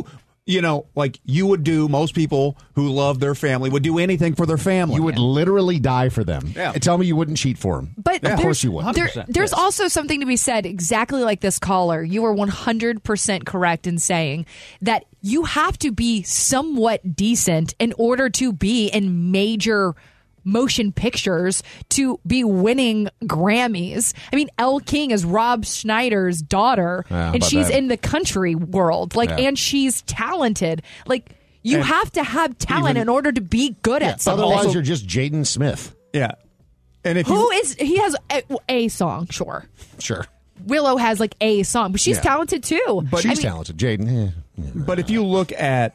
you know, like you would do, most people who love their family would do anything for their family. You would literally die for them. Yeah. And tell me you wouldn't cheat for them. But of course you would. There, there's also something to be said exactly like this caller. You are one hundred percent correct in saying that you have to be somewhat decent in order to be in major motion pictures, to be winning Grammys. I mean, Elle King is Rob Schneider's daughter, Yeah, and about she's that. in the country world. Like, Yeah. and she's talented. Like, you And have to have talent even- in order to be good Yeah, at something. otherwise, you're just Jaden Smith. Yeah. And if Who you, is he has a, a song, sure. Sure. Willow has like a song, but she's Yeah. talented too. But She's I mean, talented. Jaden. eh. But if you look at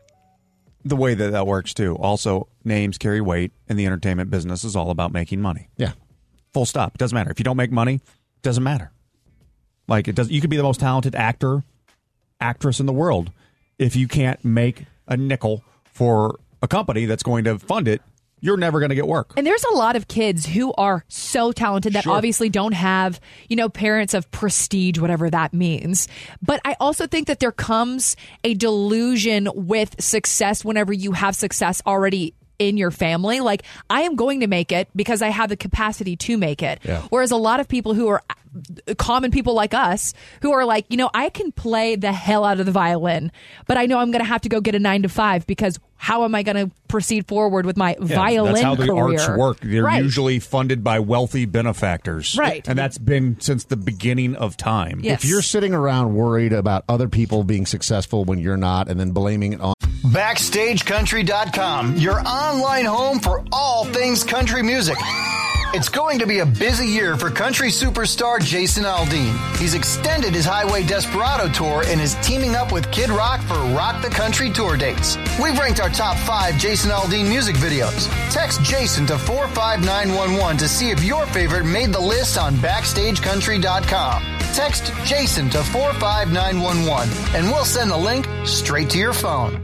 the way that that works too, also names carry weight, and the entertainment business is all about making money. Yeah. Full stop. Doesn't matter. If you don't make money, it doesn't matter. Like it does. You could be the most talented actor, actress in the world. If you can't make a nickel for a company that's going to fund it, you're never going to get work. And there's a lot of kids who are so talented that Sure. obviously don't have, you know, parents of prestige, whatever that means. But I also think that there comes a delusion with success whenever you have success already in your family. Like, I am going to make it because I have the capacity to make it. Yeah. Whereas a lot of people who are common people like us who are like, you know, I can play the hell out of the violin, but I know I'm going to have to go get a nine to five because how am I going to proceed forward with my Yeah, violin That's how the career? arts work. They're Right. usually funded by wealthy benefactors. Right. And that's been since the beginning of time. Yes. If you're sitting around worried about other people being successful when you're not and then blaming it on... Backstage Country dot com, your online home for all things country music. It's going to be a busy year for country superstar Jason Aldean. He's extended his Highway Desperado tour and is teaming up with Kid Rock for Rock the Country tour dates. We've ranked our top five Jason Aldean music videos. Text Jason to four five nine one one to see if your favorite made the list on Backstage Country dot com. Text Jason to four five nine one one and we'll send the link straight to your phone.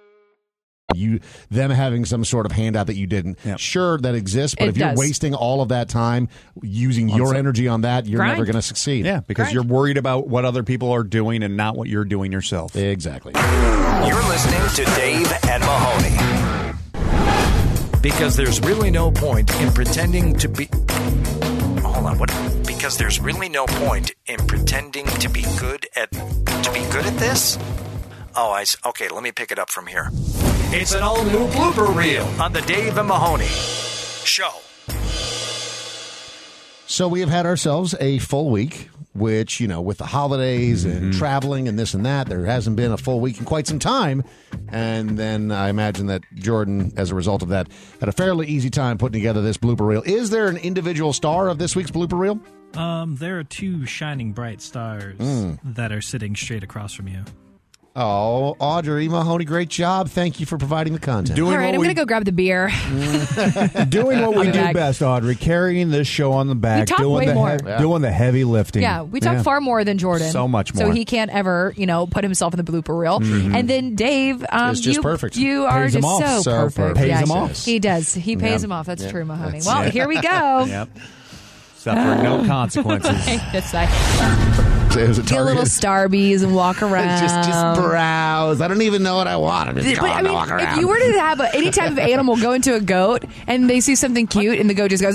You them having some sort of handout that you didn't. Sure, that exists, but It if you're does. wasting all of that time using On your some- energy on that, you're Grind. never going to succeed. Yeah, because Right. you're worried about what other people are doing and not what you're doing yourself. Exactly. You're listening to Dave and Mahoney. Because there's really no point in pretending to be. Hold on, what? Because there's really no point in pretending to be good at to be good at this. Oh, I s- okay. Let me pick it up from here. It's an all new blooper reel on the Dave and Mahoney Show. So we have had ourselves a full week, which, you know, with the holidays and traveling and this and that, there hasn't been a full week in quite some time. And then I imagine that Jordan, as a result of that, had a fairly easy time putting together this blooper reel. Is there an individual star of this week's blooper reel? Um, there are two shining bright stars Mm. that are sitting straight across from you. Oh, Audrey Mahoney, great job. Thank you for providing the content. All right, I'm going to go grab the beer. Doing what I'll we be do back. best, Audrey, carrying this show on the back, talk doing way the more. hev- Yeah. doing the heavy lifting. Yeah, we talk far more than Jordan. So much So more. he can't ever, you know, put himself in the blooper reel. Mhm. And then Dave, um, It's just you, perfect. you are Pays him just off. so, So perfect. perfect. Pays Yeah, him he- off. He does. He pays Yeah. him off. That's Yeah. true, Mahoney. That's Well, it. here we go. Yep. Suffering no consequences. That's right. It was a Get a little target. Starbies and walk around. just, just browse. I don't even know what I want. I'm just But, going I to mean, walk around. if you were to have a, any type of animal go into a goat and they see something cute and the goat just goes,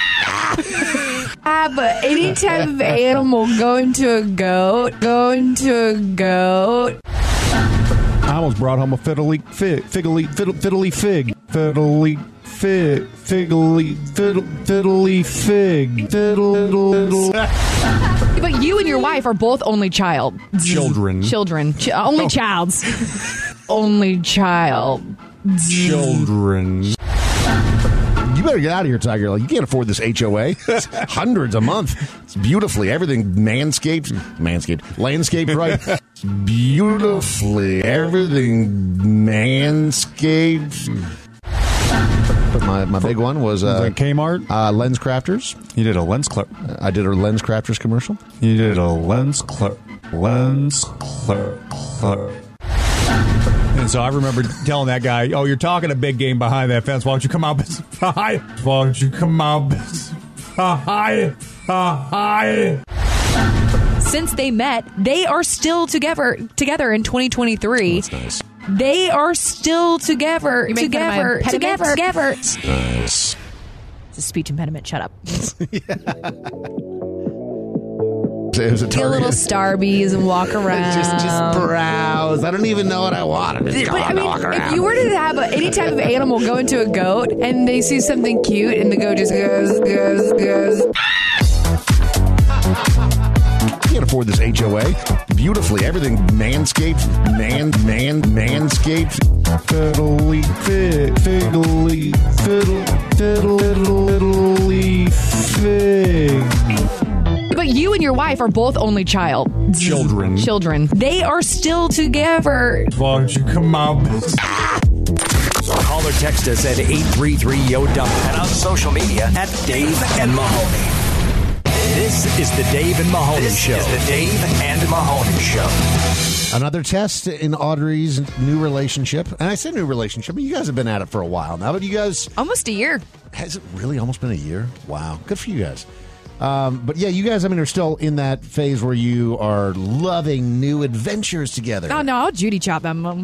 ah, but any type of animal go into a goat, go into a goat. I almost brought home a fiddly fig, fiddly, fiddle, fiddly fig, fiddly fig, fiddly, fiddle, fiddly fig, fiddle. But you and your wife are both only child. Children. Children. Ch- only Oh. childs. only child. Children. You better get out of here, Tiger. Like, you can't afford this H O A. It's hundreds a month. It's beautifully everything manscaped, manscaped, landscaped right. It's beautifully everything manscaped. But my, my big one was uh, like Kmart. Uh, Lens Crafters. You did a lens clip. I did a Lens Crafters commercial. You did a lens clip. Lens clip. clip. And so I remember telling that guy, "Oh, you're talking a big game behind that fence. Why don't you come out behind? Why don't you come out behind? Behind?" since they met, they are still together together in twenty twenty-three. That's nice. They are still together, You make fun of my together, impediment? together, together. Nice. It's a speech impediment. Shut up. It was a Get a little Starbies and walk around. just, just browse. I don't even know what I want. I'm just But, going I to mean, walk if around. you were to have a, any type of animal go into a goat and they see something cute and the goat just goes, goes, goes. You can't afford this H O A. Beautifully, everything manscaped, man, man, manscaped. Fiddly, fit, fiddly, fiddle, fiddle, fiddle, fiddly, fig. But you and your wife are both only child. Children. Children. They are still together. Why don't you come out? Call or text us at eight three three Y O dummy and on social media at Dave and Mahoney. This is the Dave and Mahoney this Show. This is the Dave and Mahoney Show. Another test in Audrey's new relationship. And I say new relationship, but you guys have been at it for a while now. But you guys... Almost a year. Has it really almost been a year? Wow. Good for you guys. Um, but yeah, you guys, I mean, are still in that phase where you are loving new adventures together. Oh, no, I'll Judy chop them. no,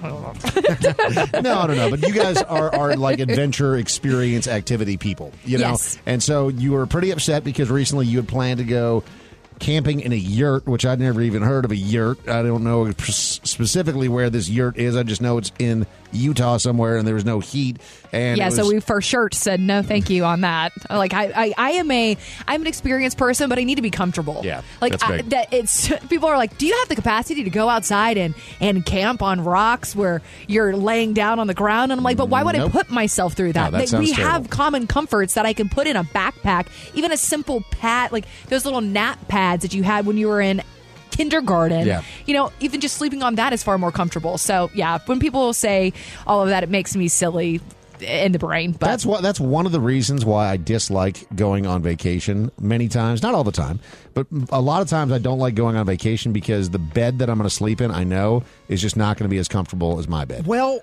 no, no. But you guys are, are like adventure experience activity people, you know? Yes. And so you were pretty upset because recently you had planned to go camping in a yurt, which I'd never even heard of a yurt. I don't know specifically where this yurt is. I just know it's in Utah somewhere, and there was no heat. And yeah, it was, so we for sure said no, thank you on that. Like I, I, I am a, I'm an experienced person, but I need to be comfortable. Yeah, like that's I, big. that. It's people are like, do you have the capacity to go outside and and camp on rocks where you're laying down on the ground? And I'm like, but why would Nope. I put myself through that? No, that Like, sounds we terrible. have common comforts that I can put in a backpack, even a simple pad, like those little nap pads that you had when you were in kindergarten. Yeah. You know, even just sleeping on that is far more comfortable. So yeah, when people say all of that, it makes me silly in the brain. But that's what that's one of the reasons why I dislike going on vacation many times. Not all the time, but a lot of times I don't like going on vacation because the bed that I'm going to sleep in, I know, is just not going to be as comfortable as my bed. Well,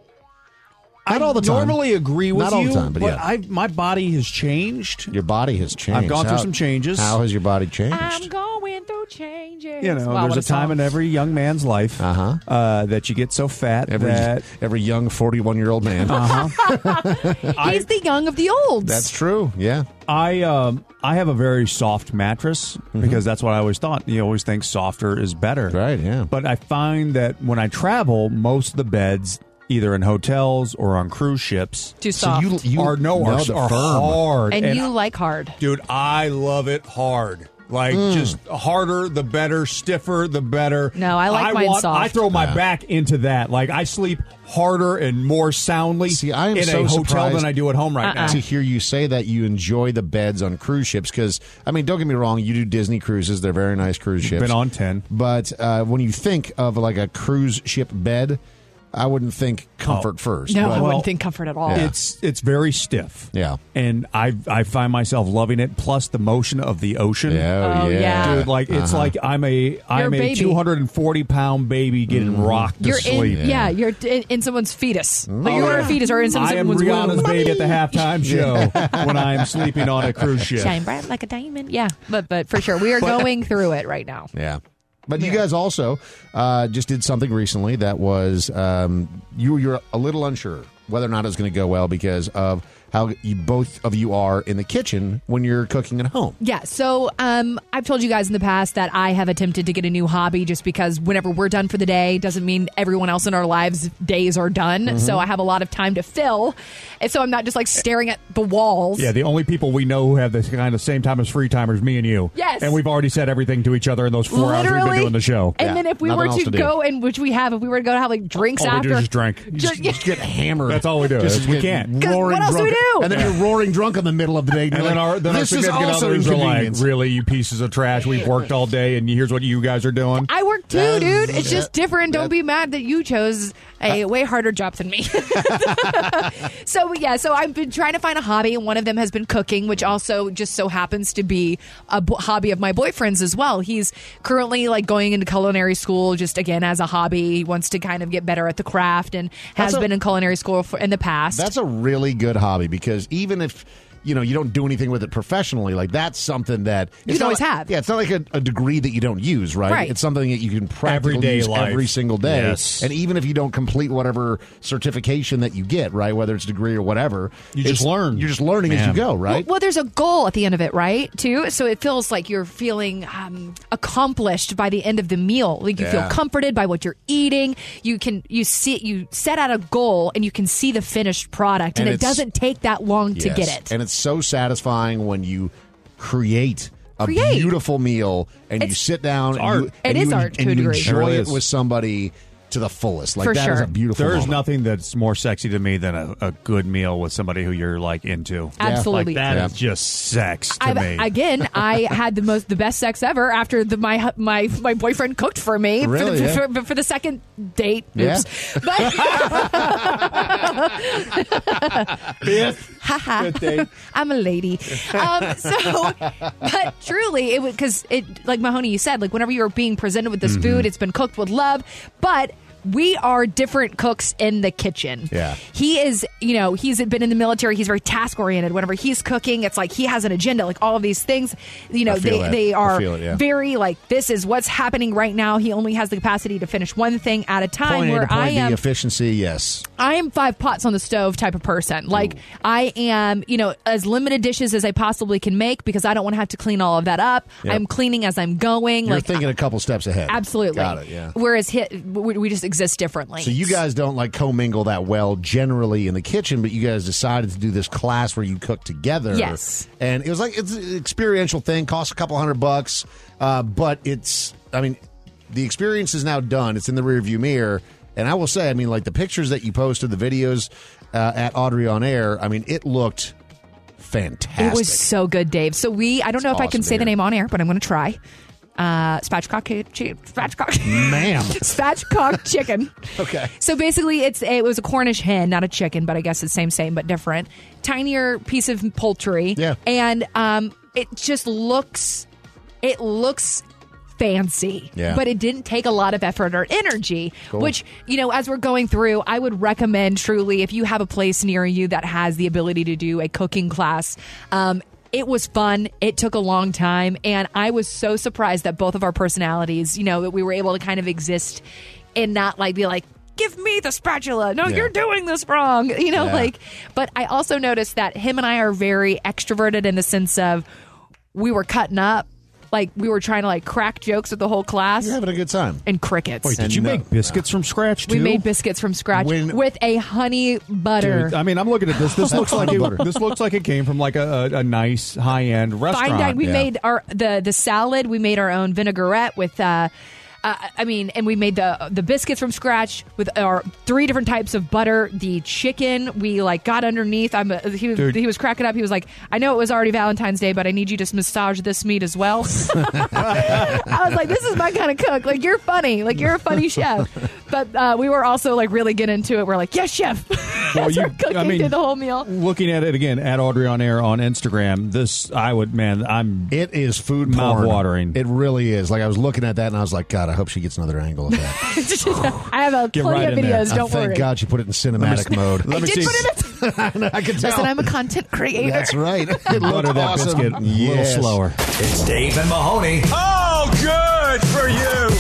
Not I all the time. normally agree with Not all you, the time, but yeah. I, my body has changed. Your body has changed. I've gone through How- some changes. How has your body changed? I'm going through changes. You know, Wow, there's what a time song. in every young man's life uh-huh. uh, that you get so fat Every that every young forty-one-year-old man. uh-huh. He's the young of the olds. That's true. Yeah. I um I have a very soft mattress Mm-hmm. because that's what I always thought. You always think softer is better. Right, yeah. But I find that when I travel, most of the beds, either in hotels or on cruise ships, Too soft. you- you- are no, no, are, the are firm. hard. and, And you like hard. dude, I love it hard. Like, Mm. just harder, the better. Stiffer, the better. No, I like mine want, soft. I throw my Yeah. back into that. Like, I sleep harder and more soundly See, I am in so a hotel surprised than I do at home right now. to hear you say that you enjoy the beds on cruise ships because, I mean, don't get me wrong, you do Disney cruises. They're very nice cruise ships. Been on ten. But uh, when you think of like a cruise ship bed, I wouldn't think comfort Oh. first. No, but, I well, wouldn't think comfort at all. Yeah. It's it's very stiff. Yeah. And I I find myself loving it. Plus the motion of the ocean. Yeah, Oh, yeah. yeah. Dude, like it's Uh-huh. like I'm a I'm a a baby. two hundred forty pound baby getting Mm-hmm. rocked to You're sleep. in, yeah, you're in, in someone's fetus. Like Oh, you're yeah. a fetus or in some, I am someone's Rihanna's womb. baby at the halftime show when I'm sleeping on a cruise ship. Shine bright like a diamond. Yeah, but but for sure, we are going through it right now. Yeah. But you guys also uh, just did something recently that was um, you you're a little unsure whether or not it's going to go well because of how you both of you are in the kitchen when you're cooking at home. Yeah, so um, I've told you guys in the past that I have attempted to get a new hobby just because whenever we're done for the day doesn't mean everyone else in our lives' days are done. Mm-hmm. So I have a lot of time to fill. And so I'm not just like staring at the walls. Yeah, the only people we know who have this kind of same time as free time is me and you. Yes. And we've already said everything to each other in those four hours we've Literally. been doing the show. And Yeah, then if we nothing were else to, to do. go, and which we have, if we were to go to have like drinks All we after. do is just drink. Just, Just get hammered. That's all we do. Just We get can't. 'Cause roaring what else do drunk. we do? And then you're roaring drunk in the middle of the day. And you're then like, our, then our this is significant also others are like, inconvenience. really, you pieces of trash. We've worked all day, and here's what you guys are doing. I work too, That's- dude. It's yeah, just different. Don't that- be mad that you chose a way harder job than me. So yeah, so I've been trying to find a hobby, and one of them has been cooking, which also just so happens to be a b- hobby of my boyfriend's as well. He's currently like going into culinary school, just again as a hobby. He wants to kind of get better at the craft, and has That's a- been in culinary school for, in the past. That's a really good hobby because even if you know, you don't do anything with it professionally. Like that's something that You it's can not always like- have. Yeah, it's not like a, a degree that you don't use, right? Right. It's something that you can practically Everyday use life. every single day. Yes. And even if you don't complete whatever certification that you get, right, whether it's a degree or whatever, You just it's- learn. You're just learning as Man. you go, right? Well, well, there's a goal at the end of it, right? Too. So it feels like you're feeling um, accomplished by the end of the meal. Like you Yeah. feel comforted by what you're eating. You can you see you set out a goal and you can see the finished product, and, And it it's- doesn't take that long to Yes. get it. And it's so satisfying when you create a Create. beautiful meal and you It's- sit down It's and art. you, It and is you, art to and a you degree. enjoy It really it is. with somebody to the fullest. Like For that is sure. a beautiful There's moment. nothing that's more sexy to me than a, a good meal with somebody who you're like into. Absolutely. Like that Yeah. is just sex to I've, me. again, I had the most the best sex ever after the, my hu- my my boyfriend cooked for me Really, for, the, yeah. for, for the second date. Yeah. Oops. But Haha. Good date. I'm a lady. Um, so, but truly, it was because it, like Mahoney, you said, like whenever you're being presented with this Mm-hmm. food, it's been cooked with love, but. We are different cooks in the kitchen. Yeah. He is, you know, he's been in the military. He's very task oriented. Whenever he's cooking, it's like he has an agenda, like all of these things, you know, I feel they, that. they I are feel it, yeah. very like, this is what's happening right now. He only has the capacity to finish one thing at a time. Point A where to point I B, am, efficiency, yes. I am five pots on the stove type of person. Like I am, you know, as limited dishes as I possibly can make because I don't want to have to clean all of that up. Yep. I'm cleaning as I'm going. You're like thinking a couple steps ahead. absolutely. Got it, yeah. Whereas hit, we, we just exist differently. So you guys don't like commingle that well generally in the kitchen, but you guys decided to do this class where you cook together. Yes. And it was like it's an experiential thing, costs a couple hundred bucks, uh, but it's, I mean, the experience is now done. It's in the rearview mirror. And I will say, I mean, like the pictures that you posted, the videos uh, at Audrey on Air, I mean, it looked fantastic. It was so good, Dave. So we, I don't know if I awesome can to say the hear. name on air, but I'm going to try. Uh, spatchcock, chi- spatchcock, Ma'am. spatchcock chicken. Okay. So basically, it's it was a Cornish hen, not a chicken, but I guess it's same, same, but different. Tinier piece of poultry. Yeah. And um, it just looks, it looks fancy. Yeah. But it didn't take a lot of effort or energy, Cool. which, you know, as we're going through, I would recommend truly if you have a place near you that has the ability to do a cooking class. Um, It was fun. It took a long time. And I was so surprised that both of our personalities, you know, that we were able to kind of exist and not like be like, give me the spatula. No, Yeah. you're doing this wrong. You know, Yeah. like, but I also noticed that him and I are very extroverted in the sense of we were cutting up. Like we were trying to like crack jokes with the whole class. You're having a good time. And crickets. Wait, did And you no- make biscuits from scratch too? we made biscuits from scratch When- with a honey butter. Dude, I mean, I'm looking at this. This looks like Butter. it, this looks like it came from like a, a, a nice high end restaurant. Fine dine. We yeah. made our the the salad. We made our own vinaigrette with. Uh, uh, I mean, and we made the the biscuits from scratch with our three different types of butter. The chicken we like got underneath. I'm a, he was Dude. he was cracking up. He was like, "I know it was already Valentine's Day, but I need you to massage this meat as well." I was like, "This is my kind of cook. Like you're funny. Like you're a funny chef." But uh, we were also like really getting into it. We're like, "Yes, chef." Well, As you- we're cooking I mean, through the whole meal. Looking at it again at Audrey on Air on Instagram, this I would man, I'm It is food porn. Mouth-watering. It really is. Like I was looking at that and I was like, God, I hope she gets another angle of that. I have a Get plenty right of in there. videos. I Don't thank worry. God she put it in cinematic mode. Let I me did see. put it in. I can tell. Listen, I'm a content creator. That's right. It Butter looked that awesome. biscuit a Yes. little slower. It's Dave and Mahoney. Oh, good for you.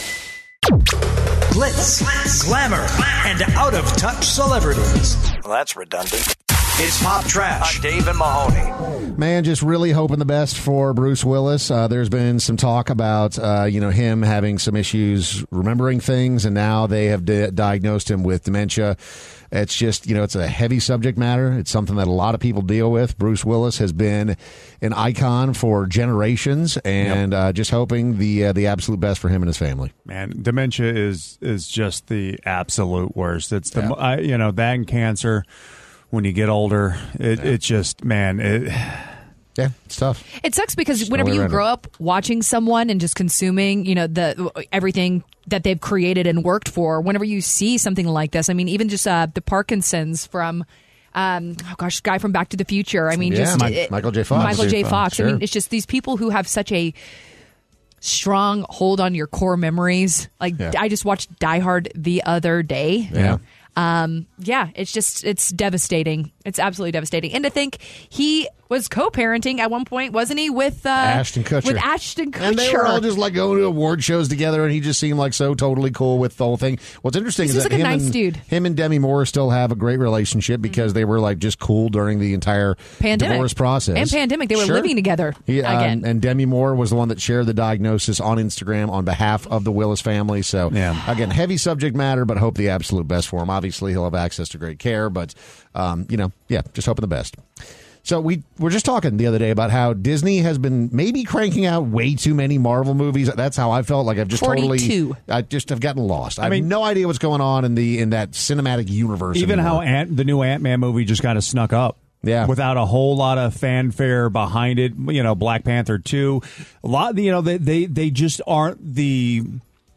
Blitz, glamour, and out-of-touch celebrities. Well, that's redundant. It's Pop Trash. On Dave and Mahoney. Man, just really hoping the best for Bruce Willis. Uh, there's been some talk about, uh, you know, him having some issues remembering things, and now they have di- diagnosed him with dementia. It's just, you know, it's a heavy subject matter. It's something that a lot of people deal with. Bruce Willis has been an icon for generations, and uh, just hoping the uh, the absolute best for him and his family. Man, dementia is is just the absolute worst. It's the Yeah. mo- I, you know that and cancer. When you get older, it it just man it. Yeah, it's tough. It sucks because Just no whenever way you around grow it. up watching someone and just consuming, you know, the everything that they've created and worked for, whenever you see something like this, I mean, even just uh, the Parkinson's from, um, oh gosh, guy from Back to the Future. I mean, Yeah, just Mi- it- Michael J. Fox. Michael J. Fox, Fox. I sure. mean, it's just these people who have such a strong hold on your core memories. Like Yeah. I just watched Die Hard the other day. Yeah. Um, yeah, it's just it's devastating. It's absolutely devastating. And to think he was co-parenting at one point, wasn't he, with uh, Ashton Kutcher? With Ashton Kutcher, and they were all just like going to award shows together, and he just seemed like so totally cool with the whole thing. What's interesting He is seems that like a him nice and dude. him and Demi Moore still have a great relationship because they were like just cool during the entire pandemic divorce process and pandemic. They were Sure. living together He, um, again. and Demi Moore was the one that shared the diagnosis on Instagram on behalf of the Willis family. So, again, heavy subject matter, but hope the absolute best for him. Obviously, he'll have access to great care, but, um, you know, yeah, just hoping the best. So we were just talking the other day about how Disney has been maybe cranking out way too many Marvel movies. That's how I felt. Like I've just forty-two. totally, I just have gotten lost. I, I mean- have no idea what's going on in the in that cinematic universe. Even anymore. how Ant, the new Ant-Man movie just kind of snuck up. Yeah. Without a whole lot of fanfare behind it. You know, Black Panther two. A lot, you know, they, they, they just aren't the...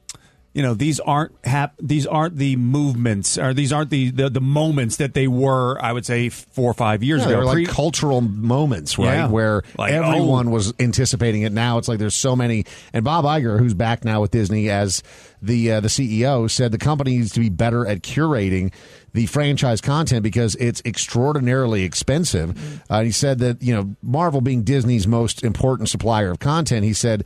You know, these aren't hap- these aren't the movements, or these aren't the, the, the moments that they were, I would say, four or five years Yeah, ago. they were like Pre- cultural moments, right? Yeah. Where Like, everyone oh. was anticipating it. Now it's like there's so many. And Bob Iger, who's back now with Disney as the uh, the C E O, said the company needs to be better at curating the franchise content because it's extraordinarily expensive. Mm-hmm. Uh, he said that, you know, Marvel being Disney's most important supplier of content, he said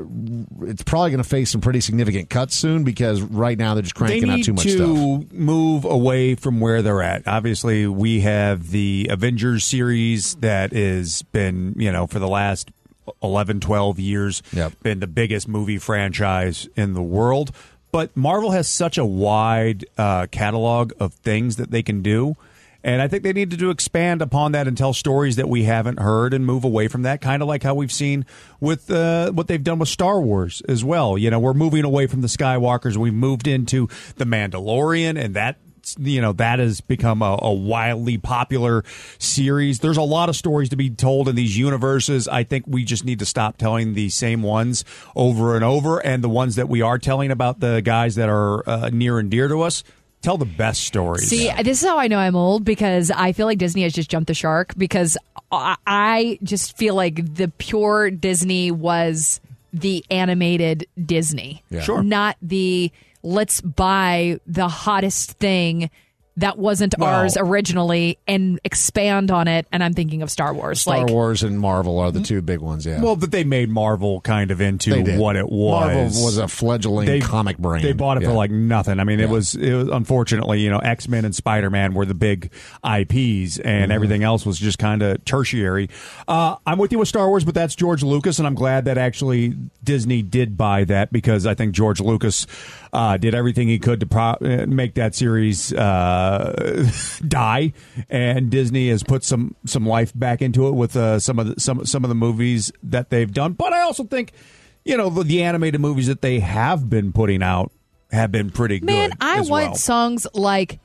it's probably going to face some pretty significant cuts soon because right now they're just cranking they need out too much to stuff. move away from where they're at. Obviously, we have the Avengers series that has been, you know, for the last eleven, twelve years, Yep. been the biggest movie franchise in the world. But Marvel has such a wide uh, catalog of things that they can do. And I think they need to expand upon that and tell stories that we haven't heard and move away from that, kind of like how we've seen with uh, what they've done with Star Wars as well. You know, we're moving away from the Skywalkers. We've moved into The Mandalorian, and that, you know, that has become a, a wildly popular series. There's a lot of stories to be told in these universes. I think we just need to stop telling the same ones over and over, and the ones that we are telling about the guys that are uh, near and dear to us, tell the best stories. See, this is how I know I'm old because I feel like Disney has just jumped the shark because I, I just feel like the pure Disney was the animated Disney. Yeah. Sure. Not the let's buy the hottest thing that wasn't Well- ours originally and expand on it. And I'm thinking of Star Wars. Star like, Wars and Marvel are the two big ones, yeah. Well, but they made Marvel kind of They into did. what it was. Marvel was a fledgling They- comic brand. They bought it Yeah. for like nothing. I mean, it Yeah. was it was unfortunately, you know, X-Men and Spider-Man were the big I Ps, and Mm-hmm. everything else was just kind of tertiary. Uh, I'm with you with Star Wars, but that's George Lucas, and I'm glad that actually Disney did buy that because I think George Lucas uh, did everything he could to pro- uh, make that series uh, die, and Disney has put some some life back into it with uh, some of the, some some of the movies that they've done. But I also think, you know, the, the animated movies that they have been putting out have been pretty man, good. I as want well. songs like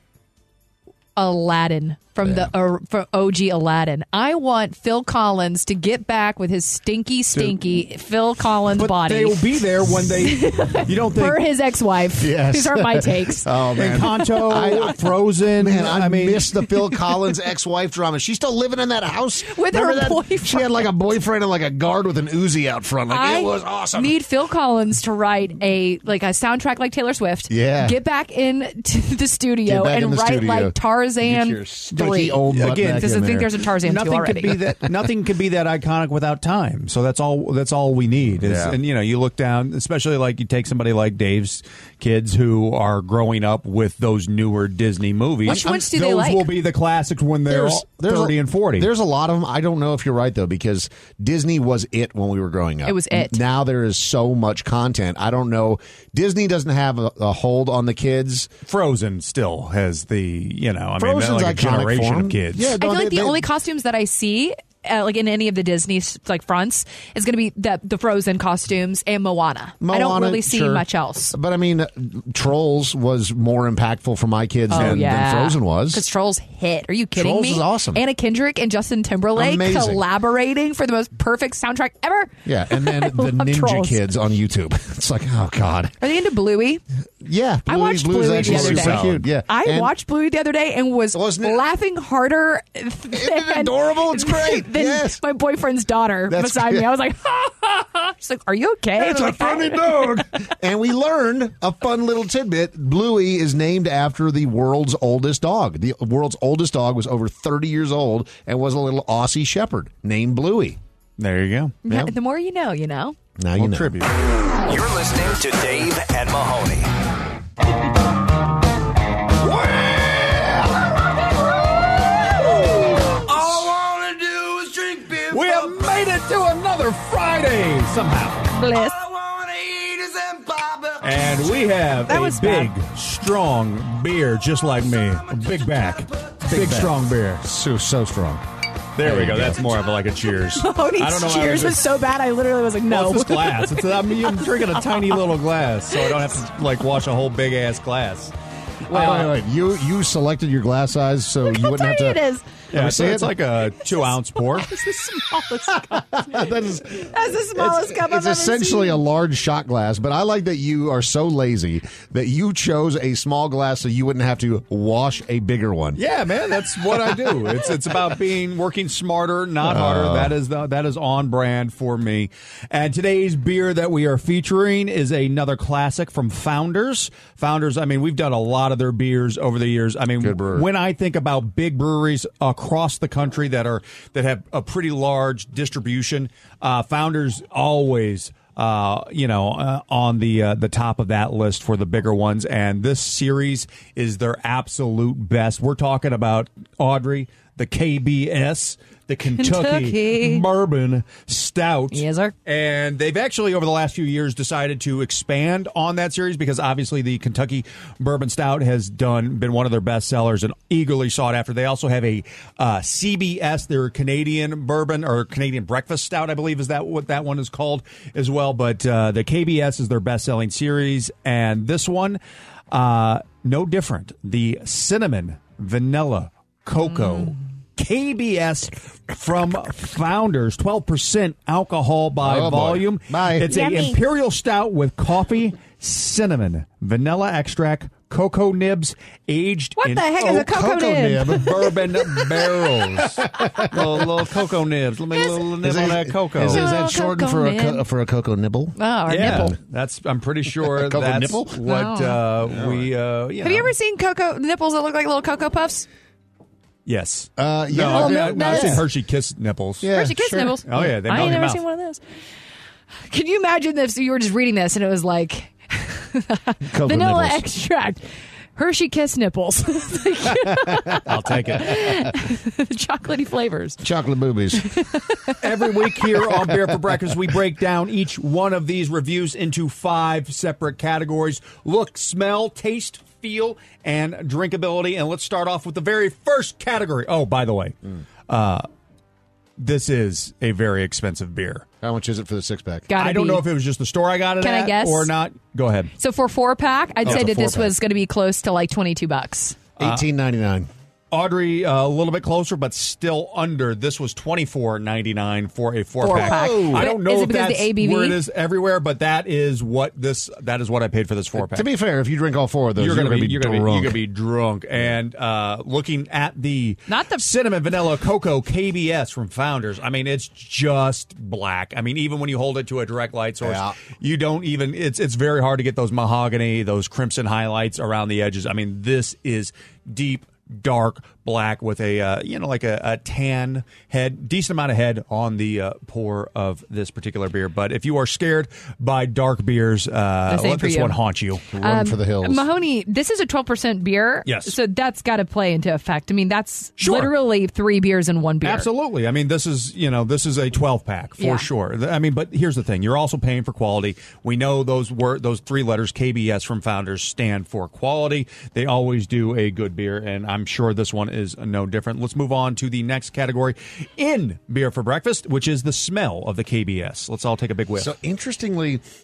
Aladdin from the uh, from O G Aladdin. I want Phil Collins to get back with his stinky, stinky Phil Collins But body. they will be there when they. You don't think For his ex-wife. Yes. These are my takes. Oh, man. Encanto, Frozen. Man, I, I mean, miss the Phil Collins ex-wife drama. She's still living in that house With her Remember that? boyfriend. She had like a boyfriend and like a guard with an Uzi out front. Like I it was awesome. need Phil Collins to write a like a soundtrack like Taylor Swift. Yeah. Get back into the studio Get back and in the write studio. like Tarzan Get your stinky three. old butt Again, back Because I in think there. there's a Tarzan two nothing already. could be that. Nothing could be that iconic without time. So that's all. That's all we need. Is, Yeah. And you know, you look down, especially like you take somebody like Dave's kids who are growing up with those newer Disney movies. Which ones do those they like? will be the classics when they're all thirty a, and forty. There's a lot of them. I don't know if you're right though, because Disney was it when we were growing up. It was it. Now there is so much content. I don't know. Disney doesn't have a, a hold on the kids. Frozen still has the, you know, I mean, Frozen's like a iconic generation for 'em. of kids. Yeah, I feel no, like they- the they- only costumes that I see, uh, like in any of the Disney like fronts, is going to be the the Frozen costumes and Moana. I don't Moana, really see sure. much else. But I mean, uh, Trolls was more impactful for my kids Oh than, yeah, than Frozen was. because Trolls hit. Are you kidding Trolls me? is awesome. Anna Kendrick and Justin Timberlake Amazing. collaborating for the most perfect soundtrack ever. Yeah, and then I the love Ninja Trolls. Kids on YouTube. It's like, oh god. Are they into Bluey? Yeah, I Bluey- watched Bluey's Bluey actually the other super day. cute. Yeah, I And watched Bluey the other day and was Wasn't it- laughing harder. Isn't it adorable? It's great. then Yes. my boyfriend's daughter That's beside good. me. I was like, ha, ha, ha. She's like, are you okay? It's a funny dog. And we learned a fun little tidbit. Bluey is named after the world's oldest dog. The world's oldest dog was over thirty years old and was a little Aussie Shepherd named Bluey. There you go. Yeah, the more you know, you know. Now you know. Tribute. You're listening to Dave and Mahoney. All I wanna do is drink beer. We have made it to another Friday somehow. Bliss. And we have That a was big, bad. strong beer just like me. A big back. Big, back. strong beer. So, so strong. There, There we you go. go. That's more of a, like a cheers. Mahoney's I don't know. cheers how was so bad, I literally was like, no. Well, it's this glass. It's, I mean, I'm drinking a tiny little glass, so I don't have to like wash a whole big ass glass. Wait, Uh, wait, wait. You you selected your glass size so you wouldn't have to. It is. Yeah, Ever it's, see it's it? like a two ounce pour. It's the smallest cup. that is, That's the smallest cup I've it's ever essentially seen. a large shot glass, but I like that you are so lazy that you chose a small glass so you wouldn't have to wash a bigger one. Yeah, man, that's what I do. It's it's about being working smarter, not harder. Oh. That is the, that is on brand for me. And today's beer that we are featuring is another classic from Founders. Founders. I mean, we've done a lot of their beers over the years. I mean, Good brewer. when I think about big breweries across the country that are that have a pretty large distribution, uh, Founders always. Uh, you know, uh, on the uh, the top of that list for the bigger ones, and this series is their absolute best. We're talking about Audrey, the K B S, the Kentucky, Kentucky. Bourbon Stout. Yes, sir. And they've actually, over the last few years, decided to expand on that series because obviously the Kentucky Bourbon Stout has done been one of their best sellers and eagerly sought after. They also have a uh, C B S, their Canadian Bourbon or Canadian Breakfast Stout, I believe is that what that one is called as well. But uh, the K B S is their best-selling series, and this one, uh, no different. The cinnamon, vanilla, cocoa. Mm. K B S from Founders, twelve percent alcohol by Oh, boy. volume. Bye. It's a Yummy. imperial stout with coffee, cinnamon, vanilla extract, cocoa nibs, aged What in the heck is a oak cocoa nib? bourbon barrels. little, little cocoa nibs. Let me Is- little nib Is on it- that cocoa. Is, is Little that shortened cocoa for a co- nib. for a cocoa nibble? Oh, or yeah, nipple. that's. I'm pretty sure Cocoa that's nipple? what uh, we. Uh, you Have know. you ever seen cocoa nipples that look like little Cocoa Puffs? Yes. Uh, yeah. No, Little I've, milk no, I've seen duds. Hershey Kiss nipples. Yeah, Hershey Kiss sure. nibbles. Oh, yeah, they I melt ain't your never mouth. seen one of those. Can you imagine if you were just reading this and it was like Cocoa vanilla nibbles. extract, Hershey Kiss nipples, I'll take it. chocolatey flavors. Chocolate boobies. Every week here on Beer for Breakfast, we break down each one of these reviews into five separate categories: look, smell, taste, feel, and drinkability. And let's start off with the very first category. Oh, by the way, Mm. uh, this is a very expensive beer. How much is it for the six pack? Gotta I don't be. know if it was just the store I got it Can I at guess? or not. Go ahead. So for four pack, I'd Oh, say it's a that this four-pack. was going to be close to like twenty-two bucks. Eighteen ninety nine. Audrey, uh, a little bit closer, but still under. This was twenty-four ninety-nine for a four, pack. Four-pack. I But don't know is it if because of that's the A B V? where it is everywhere, but that is what this. That is what I paid for this four pack. To be fair, if you drink all four of those, you're you're going to be, be you're gonna be drunk. you're going to be drunk. And uh, looking at the Not the cinnamon vanilla cocoa K B S from Founders, I mean, it's just black. I mean, even when you hold it to a direct light source, Yeah. you don't even. It's it's very hard to get those mahogany, those crimson highlights around the edges. I mean, this is deep, dark black with a uh, you know like a, a tan head, decent amount of head on the uh, pour of this particular beer. But if you are scared by dark beers, uh, This ain't let for this you. one haunt you. Run Um, for the hills. Mahoney, this is a twelve percent beer. Yes. So that's got to play into effect. I mean, that's Sure. literally three beers in one beer. Absolutely. I mean, this is, you know, this is a twelve pack for Yeah. sure. I mean, but here's the thing. You're also paying for quality. We know those were those three letters K B S from Founders stand for quality. They always do a good beer, and I'm sure this one is no different. Let's move on to the next category in Beer for Breakfast, which is the smell of the K B S. Let's all take a big whiff. So interestingly,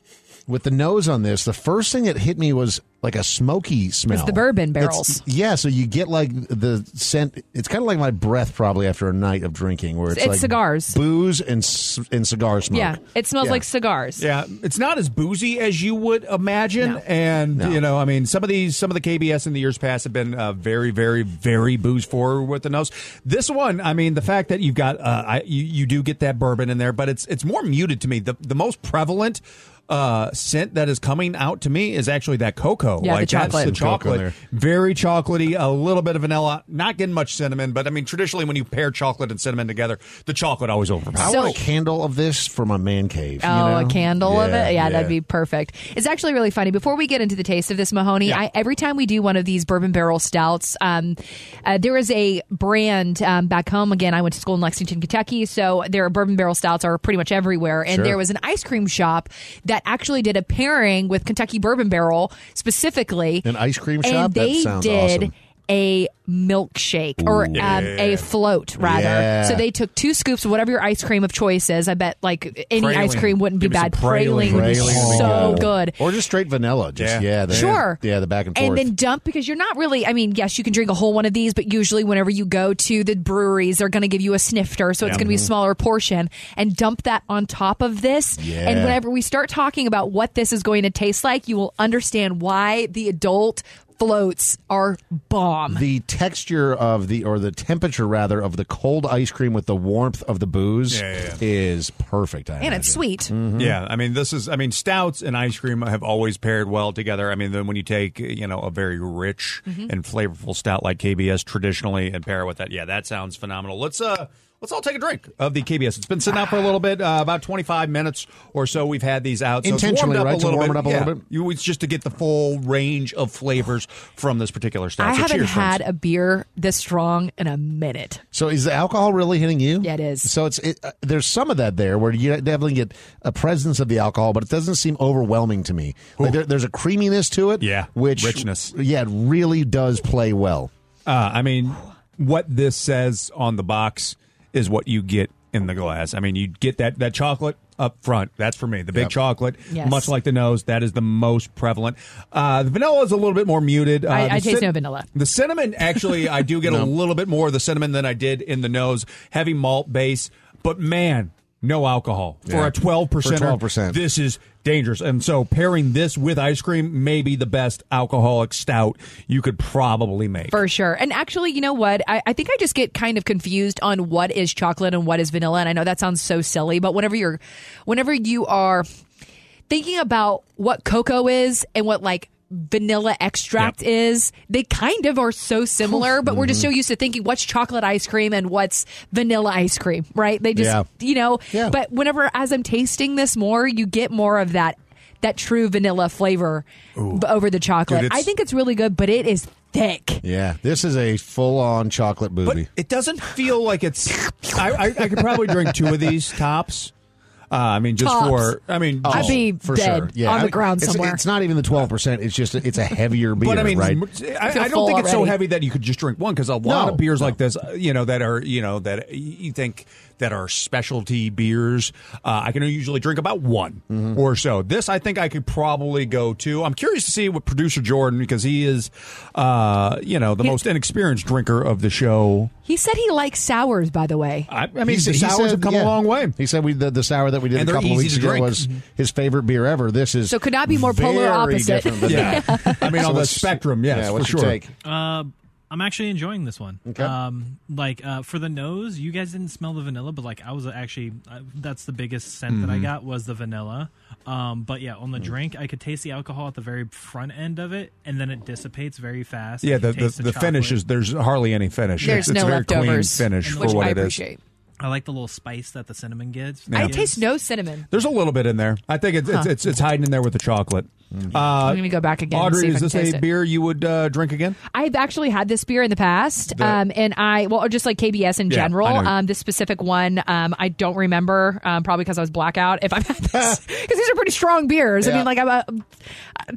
with the nose on this, the first thing that hit me was like a smoky smell. It's the bourbon barrels. It's, yeah, so you get like the scent. It's kind of like my breath probably after a night of drinking, where it's, It's like cigars. booze and c- and cigar smoke. Yeah, it smells Yeah. like cigars. Yeah, it's not as boozy as you would imagine, No. and No. you know, I mean, some of these, some of the K B S in the years past have been uh, very, very, very booze forward with the nose. This one, I mean, the fact that you've got, uh, I, you, you do get that bourbon in there, but it's it's more muted to me. The the most prevalent uh, scent that is coming out to me is actually that cocoa. Yeah, the like chocolate. that's the Some cocoa chocolate, there. very chocolatey, a little bit of vanilla, not getting much cinnamon, but I mean, traditionally when you pair chocolate and cinnamon together, the chocolate always I overpowers. So- want a candle of this for my man cave. you Oh, know? a candle of Yeah, it? Yeah, that'd be perfect. It's actually really funny. Before we get into the taste of this, Mahoney, Yeah. I, every time we do one of these bourbon barrel stouts, um, uh, there is a brand um, back home. Again, I went to school in Lexington, Kentucky, so their bourbon barrel stouts are pretty much everywhere. And Sure. there was an ice cream shop that actually did a pairing with Kentucky Bourbon Barrel specifically. An ice cream shop? And they That sounds did awesome. a milkshake or um, a float, rather. Yeah. So they took two scoops of whatever your ice cream of choice is. I bet like any Praline. ice cream wouldn't be Give me some bad. Praline, would be Praline would be so good. good. Or just straight vanilla. Just Yeah. yeah, the, Sure. Yeah, the back and forth. And then dump, because you're not really, I mean, yes, you can drink a whole one of these, but usually whenever you go to the breweries, they're going to give you a snifter, so it's going to be a smaller portion, and dump that on top of this. Yeah. And whenever we start talking about what this is going to taste like, you will understand why the adult floats are bomb. the texture of the, or the temperature rather, of the cold ice cream with the warmth of the booze Yeah, yeah, yeah. is perfect. I And it's imagine. sweet. Yeah, I mean, this is, I mean, stouts and ice cream have always paired well together. I mean, then when you take, you know, a very rich and flavorful stout like K B S traditionally and pair it with that, yeah, that sounds phenomenal. Let's, uh, let's all take a drink of the K B S. It's been sitting out for a little bit, uh, about twenty-five minutes or so. We've had these out. So Intentionally, it's warmed up right? a To little warm bit. it up a yeah. little bit? You, it's just to get the full range of flavors from this particular stout. I So haven't cheers, had friends. a beer this strong in a minute. So is the alcohol really hitting you? Yeah, it is. So it's it, uh, there's some of that there where you definitely get a presence of the alcohol, but it doesn't seem overwhelming to me. Like there, there's a creaminess to it. Yeah, which richness. Yeah, it really does play well. Uh, I mean, what this says on the box is what you get in the glass. I mean, you get that, that chocolate up front. That's for me. The big Yep. chocolate, Yes. much like the nose, that is the most prevalent. Uh, the vanilla is a little bit more muted. Uh, I- the I taste no vanilla. The cinnamon, actually, I do get a little bit more of the cinnamon than I did in the nose. Heavy malt base, but man, no alcohol. For Yeah. a twelve percent. For twelve percent. This is dangerous. And so pairing this with ice cream may be the best alcoholic stout you could probably make. For sure. And actually, you know what? I, I think I just get kind of confused on what is chocolate and what is vanilla. And I know that sounds so silly, but whenever you're, whenever you are thinking about what cocoa is and what like vanilla extract Yep. is, they kind of are so similar, but we're just so used to thinking what's chocolate ice cream and what's vanilla ice cream, right? They just, Yeah. you know, Yeah. but whenever, as I'm tasting this more, you get more of that, that true vanilla flavor b- over the chocolate. Dude, it's- I think it's really good, but it is thick. Yeah, this is a full-on chocolate But booby. it doesn't feel like it's. I, I, I could probably drink two of these tops. Uh, I mean, just Tops. for. I mean, I'd just- be for dead sure. Yeah, on I the mean, ground it's, somewhere. It's not even the twelve percent. It's just it's a heavier beer, But I mean, right? I, feel I don't full think it's so already. heavy that you could just drink one, because a lot No, of beers no. like this, uh, you know, that are you know that you think that are specialty beers, uh, I can usually drink about one Mm-hmm. or so. This, I think, I could probably go two. I'm curious to see what producer Jordan, because he is, uh, you know, the He- most inexperienced drinker of the show. He said he likes sours, by the way. I, I mean, He the said- he sours said- have come yeah. a long way. He said we the, the sour that we did And a they're couple of easy weeks to ago drink. was his favorite beer ever. This is So could not be more polar very opposite. different than Yeah. that. I mean, So on the what's- spectrum, yes, yeah, for what's sure. your take? Uh, I'm actually enjoying this one. Okay. Um, like uh, for the nose, you guys didn't smell the vanilla, but like I was actually uh, that's the biggest scent that I got was the vanilla. Um, but yeah, on the drink, I could taste the alcohol at the very front end of it, and then it dissipates very fast. Yeah, I the can the, taste the finish chocolate. is there's hardly any finish. There's it's, it's no a very clean leftovers, finish which for what I it is. appreciate. I like the little spice that the cinnamon gives. Yeah. I gives. taste no cinnamon. There's a little bit in there. I think it's Huh. it's, it's it's hiding in there with the chocolate. Uh, I'm going to go back again. and Audrey, see if is I this can taste a it. beer you would uh, drink again? I've actually had this beer in the past, The- um, and I well, or just like K B S in Yeah, general. I know. Um, this specific one, um, I don't remember, um, probably because I was blackout. If I've had this, because these are pretty strong beers. I Yeah. mean, like I'm, a,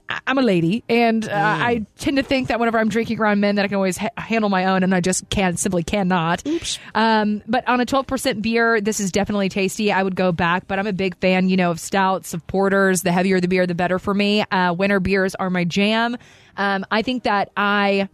I- I'm a lady, and uh, I tend to think that whenever I'm drinking around men that I can always ha- handle my own, and I just can't, simply cannot. Oops. Um, but on a twelve percent beer, this is definitely tasty. I would go back, but I'm a big fan, you know, of stouts, of porters. The heavier the beer, the better for me. Uh, winter beers are my jam. Um, I think that I...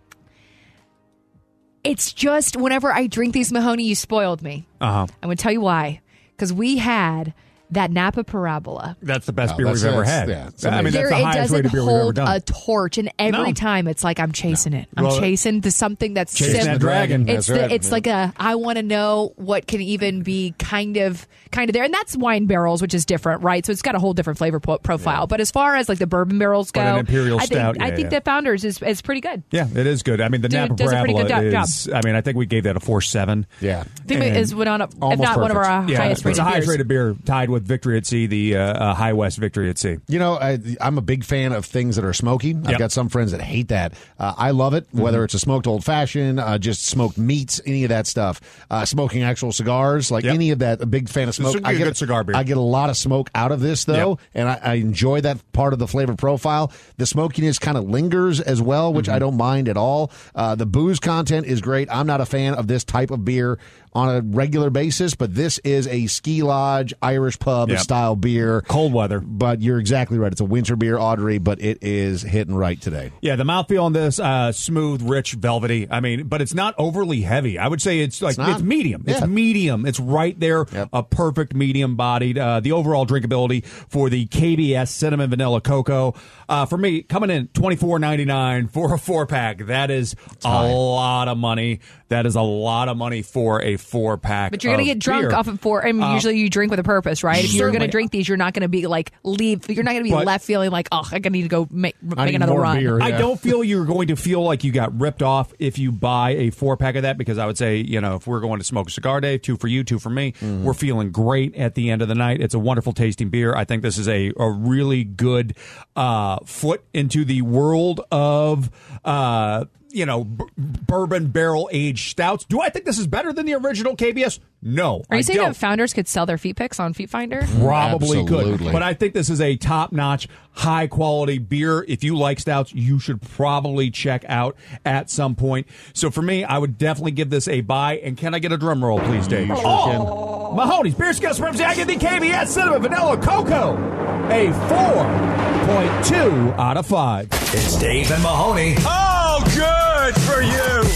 It's just whenever I drink these, Mahoney, you spoiled me. Uh-huh. I'm going to tell you why. Because we had that Napa Parabola. That's the best Oh, beer that's we've ever it. had. Yeah, I mean, There, that's the it highest doesn't rated beer we've ever hold done. a torch, and every No. time it's like I'm chasing it. I'm Well, chasing to something that's chasing sim- that dragon. It's That's the, right. it's Yeah. like a I want to know what can even be kind of kind of there, and that's wine barrels, which is different, right? So it's got a whole different flavor po- profile. But as far as like the bourbon barrels go, But an Imperial I think Stout, I yeah, think yeah. that Founders is is pretty good. Yeah, it is good. I mean, the Dude, Napa does a pretty Parabola good job- is, I mean, I think we gave that a four seven. Yeah. I think it And is one on a, if almost not one of our perfect. Yeah, highest it's rated the highest beers. rated beer, tied with Victory at Sea, the uh, uh, High West Victory at Sea. You know, I, I'm a big fan of things that are smoky. I've Yep. got some friends that hate that. Uh, I love it, whether it's a smoked old fashioned, uh, just smoked meats, any of that stuff. Uh, smoking actual cigars, like Yep. any of that. A big fan of This smoke. would be I a get good cigar beer. I get a lot of smoke out of this though, Yep. and I, I enjoy that part of the flavor profile. The smokiness kind of lingers as well, which Mm-hmm. I don't mind at all. Uh, the booze content is great. I'm not a fan of this type of beer on a regular basis, but this is a ski lodge Irish pub Yep. style beer. Cold weather. But you're exactly right. It's a winter beer, Audrey, but it is hitting right today. Yeah, the mouthfeel on this, uh, smooth, rich, velvety. I mean, but it's not overly heavy. I would say it's like, It's not? it's, medium. It's Yeah. medium. It's right there, Yep. a perfect medium bodied. Uh, the overall drinkability for the K B S Cinnamon Vanilla Cocoa. Uh, for me, coming in twenty-four ninety-nine for a four pack. That is a high. lot of money. That is a lot of money for a four pack. But you're going to get drunk off of four. I mean, Uh, usually you drink with a purpose, right? If you're going to certainly. drink these, you're not going to be like leave. You're not going to be But- left feeling like, oh, I'm going to need to go make, I make need another more run. beer. I Yeah. don't feel you're going to feel like you got ripped off if you buy a four pack of that, because I would say, you know, if we're going to smoke a cigar day, two for you, two for me, Mm-hmm. we're feeling great at the end of the night. It's a wonderful tasting beer. I think this is a, a really good uh, foot into the world of uh, you know, b- bourbon barrel aged stouts. Do I think this is better than the original K B S? No. Are you I saying don't. that Founders could sell their feet pics on Feet Finder? Probably Absolutely. could. But I think this is a top notch, high quality beer. If you like stouts, you should probably check out at some point. So for me, I would definitely give this a buy. And can I get a drum roll, please, Dave? Oh, Mahoney's Beer Skill Supremacy. I give the K B S Cinnamon Vanilla Cocoa a four point two out of five. It's Dave and Mahoney. Oh, good for you.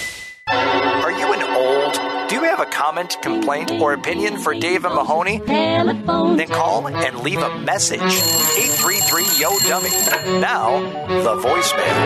Are you an old? Do you have a comment, complaint, or opinion for Dave and Mahoney? Then call and leave a message. eight three three Y O Dummy. Now, the voicemail.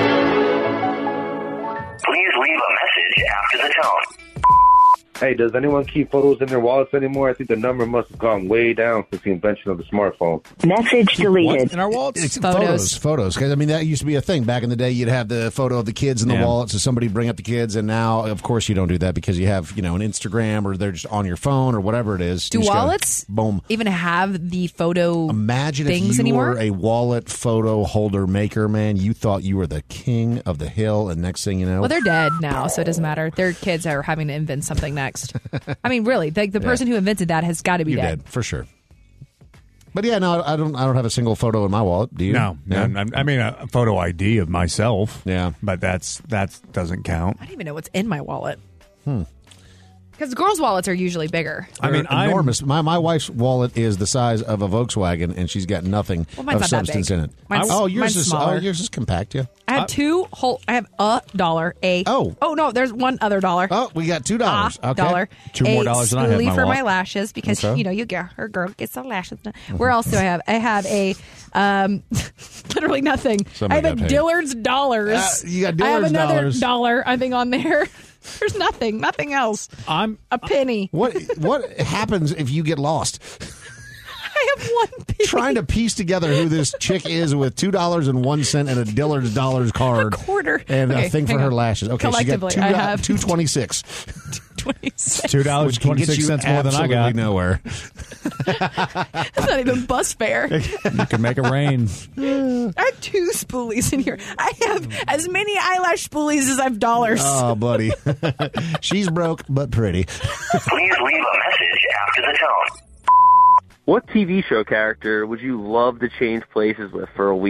Please leave a message after the tone. Hey, does anyone keep photos in their wallets anymore? I think the number must have gone way down since the invention of the smartphone. Message deleted. In our wallets? It's Photos. photos, photos. Because I mean, that used to be a thing back in the day. You'd have the photo of the kids in the Yeah. wallet, so somebody bring up the kids. And now, of course, you don't do that because you have, you know, an Instagram or they're just on your phone or whatever it is. Do You just gotta- wallets boom? even have the photo Imagine things if you anymore? were a wallet photo holder maker, man. You thought you were the king of the hill, and next thing you know, Well, they're dead now, so it doesn't matter. Their kids are having to invent something next. I mean, really, like the Yeah. person who invented that has got to be you're dead. dead for sure. But yeah, no, I don't. I don't have a single photo in my wallet. Do you? No, Yeah. no. I mean, a photo I D of myself. Yeah. But that's that doesn't count. I don't even know what's in my wallet. Hmm. Because girls' wallets are usually bigger. I mean, They're I'm- enormous. My my wife's wallet is the size of a Volkswagen, and she's got nothing Well, mine's of not that substance big. in it. Mine's- oh, yours mine's is smaller. oh, yours is compact. Yeah. I have two whole. I have a dollar. A Oh. oh no, there's one other dollar. Oh, we got two dollars. A Okay. dollar. Two more A dollars than I have in spoolie my for wallet. my lashes because Okay. you know you get her girl gets the lashes. Where else do I have? I have a um, literally nothing. Somebody I have got a paid. Dillard's dollars. Uh, you got I have Dillard's another dollars. dollar. I think on there. There's nothing. Nothing else. I'm A penny. What what happens if you get lost? I have one penny. Trying to piece together who this chick is with two dollars and one cent and a Dillard's dollars card, A quarter. and Okay, a thing for hang her on. lashes. Okay, she got Collectively, two I have- two twenty six. twenty-six. two dollars Which and can twenty get six you cents more than I got. absolutely nowhere. That's not even bus fare. You can make it rain. I have two spoolies in here. I have as many eyelash spoolies as I have dollars. Oh, buddy, she's broke but pretty. Please leave a message after the tone. What T V show character would you love to change places with for a week?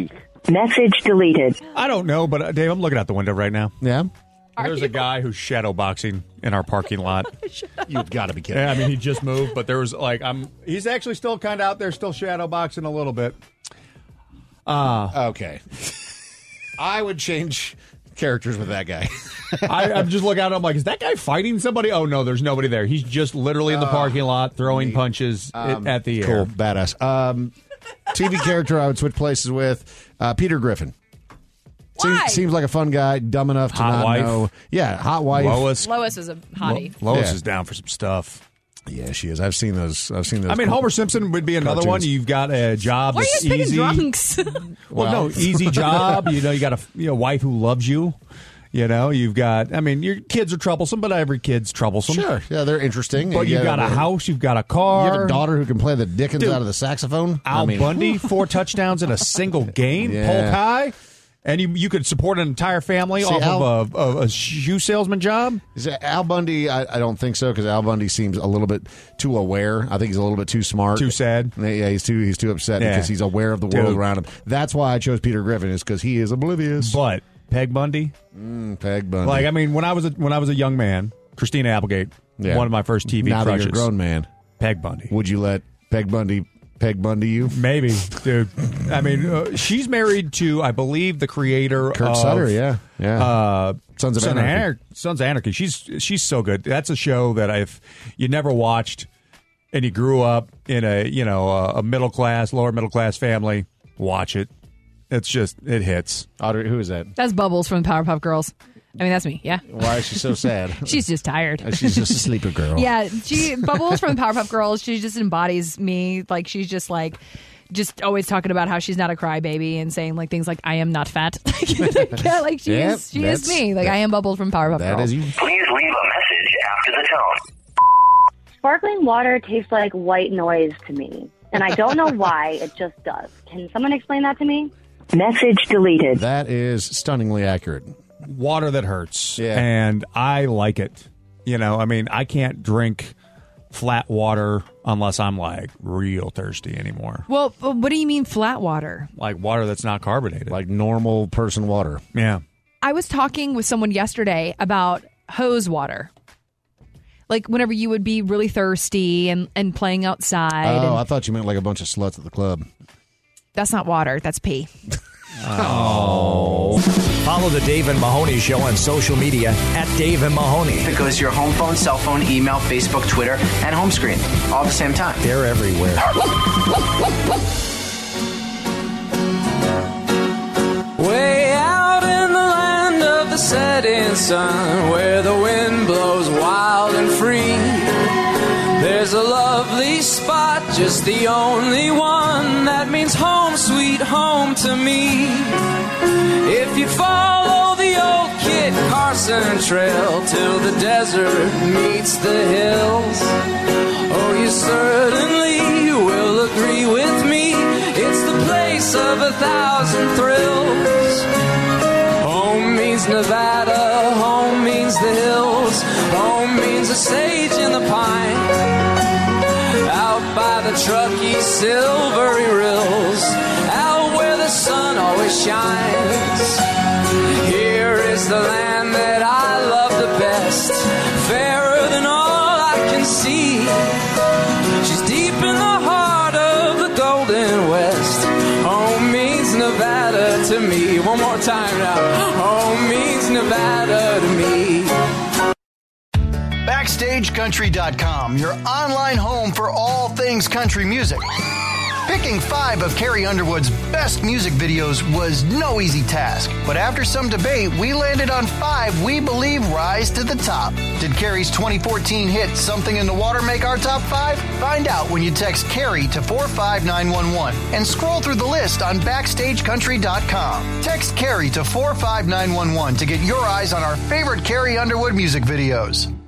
Message deleted. I don't know, but uh, Dave, I'm looking out the window right now. Yeah? There's a guy who's shadowboxing in our parking lot. You've got to be kidding. Yeah, I mean, he just moved, but there was like, I'm. He's actually still kind of out there, still shadowboxing a little bit. Uh, okay. I would change characters with that guy. I, I'm just looking out, I'm like, is that guy fighting somebody? Oh, no, there's nobody there. He's just literally in the Uh, parking lot throwing neat. punches Um, at the cool, air. badass. Um, T V character I would switch places with, uh, Peter Griffin. Seems, Why? seems like a fun guy, dumb enough to Hot not wife. know. Yeah, hot wife. Lois. Lois is a hottie. Lo- Lois Yeah. is down for some stuff. Yeah, she is. I've seen those. I've seen those. I mean, Homer Simpson would be another one. cartoons. You've got a job Why are you that's guys picking easy. drunks? Well, Well. no, easy job. You know, you got a you know, wife who loves you. You know, you've got, I mean, your kids are troublesome, but every kid's troublesome. Sure. Yeah, they're interesting. But You you've got a house, you've got a car. You have a daughter who can play the Dickens Dude. out of the saxophone. Al I mean, Bundy, four touchdowns in a single game, Yeah. Polk High. And you you could support an entire family See, off Al- of a, a, a shoe salesman job. Is it Al Bundy? I, I don't think so because Al Bundy seems a little bit too aware. I think he's a little bit too smart, Too sad. Yeah, he's too he's too upset Yeah. because he's aware of the world Dude. around him. That's why I chose Peter Griffin, is because he is oblivious. But Peg Bundy, Mm, Peg Bundy. like I mean, when I was a, when I was a young man, Christina Applegate, Yeah. one of my first T V now crushes. that you're a grown man, Peg Bundy. would you let Peg Bundy Peg Bundy you? Maybe, dude. I mean, uh, she's married to, I believe, the creator Kurt of Sutter, yeah, yeah. uh, Sons of Son Anarchy. Anar- Sons of Anarchy. She's she's so good. That's a show that if you never watched and you grew up in a you know a, a middle class, lower middle class family, watch it. It's just it hits. Audrey, who is that? That's Bubbles from the Powerpuff Girls. I mean, that's me. Yeah. Why is she so sad? She's just tired. She's just a sleeper girl. Yeah, she Bubbles from the Powerpuff Girls. She just embodies me. Like she's just like, just always talking about how she's not a crybaby and saying like things like "I am not fat." yeah, like she Yep, is. She is that's- me. Like I am Bubbles from Powerpuff That Girls. is you. Please leave a message after the tone. Sparkling water tastes like white noise to me, and I don't know why. It just does. Can someone explain that to me? Message deleted. That is stunningly accurate. Water that hurts, Yeah. and I like it. You know, I mean, I can't drink flat water unless I'm like real thirsty anymore. Well, but what do you mean flat water? Like water that's not carbonated, Like normal person water. yeah. I was talking with someone yesterday about hose water. Like whenever you would be really thirsty and, and playing outside. Oh, and I thought you meant like a bunch of sluts at the club. that's not water. That's pee. Oh. Follow the Dave and Mahoney Show on social media at Dave and Mahoney. It goes to your home phone, cell phone, email, Facebook, Twitter, and home screen all at the same time. They're everywhere. Way out in the land of the setting sun, where the wind blows wild and free, there's a lovely spot, just the only one that means home, sweet home to me. If you follow the old Kit Carson trail till the desert meets the hills, oh, you certainly will agree with me, it's the place of a thousand thrills. Home means Nevada, home means the hills, home means the sage and the pine, out by the Truckee silvery rills, out where the sun always shines. Here is the land that I love the best, fairer than all I can see. She's deep in the heart of the Golden West. Home means Nevada to me. One more time now. Home means Nevada to me. Backstage Country dot com, your online home for all things country music. Picking five of Carrie Underwood's best music videos was no easy task, but after some debate, we landed on five we believe rise to the top. Did Carrie's twenty fourteen hit Something in the Water make our top five? Find out when you text Carrie to four five nine one one and scroll through the list on Backstage Country dot com. Text Carrie to four five nine one one to get your eyes on our favorite Carrie Underwood music videos.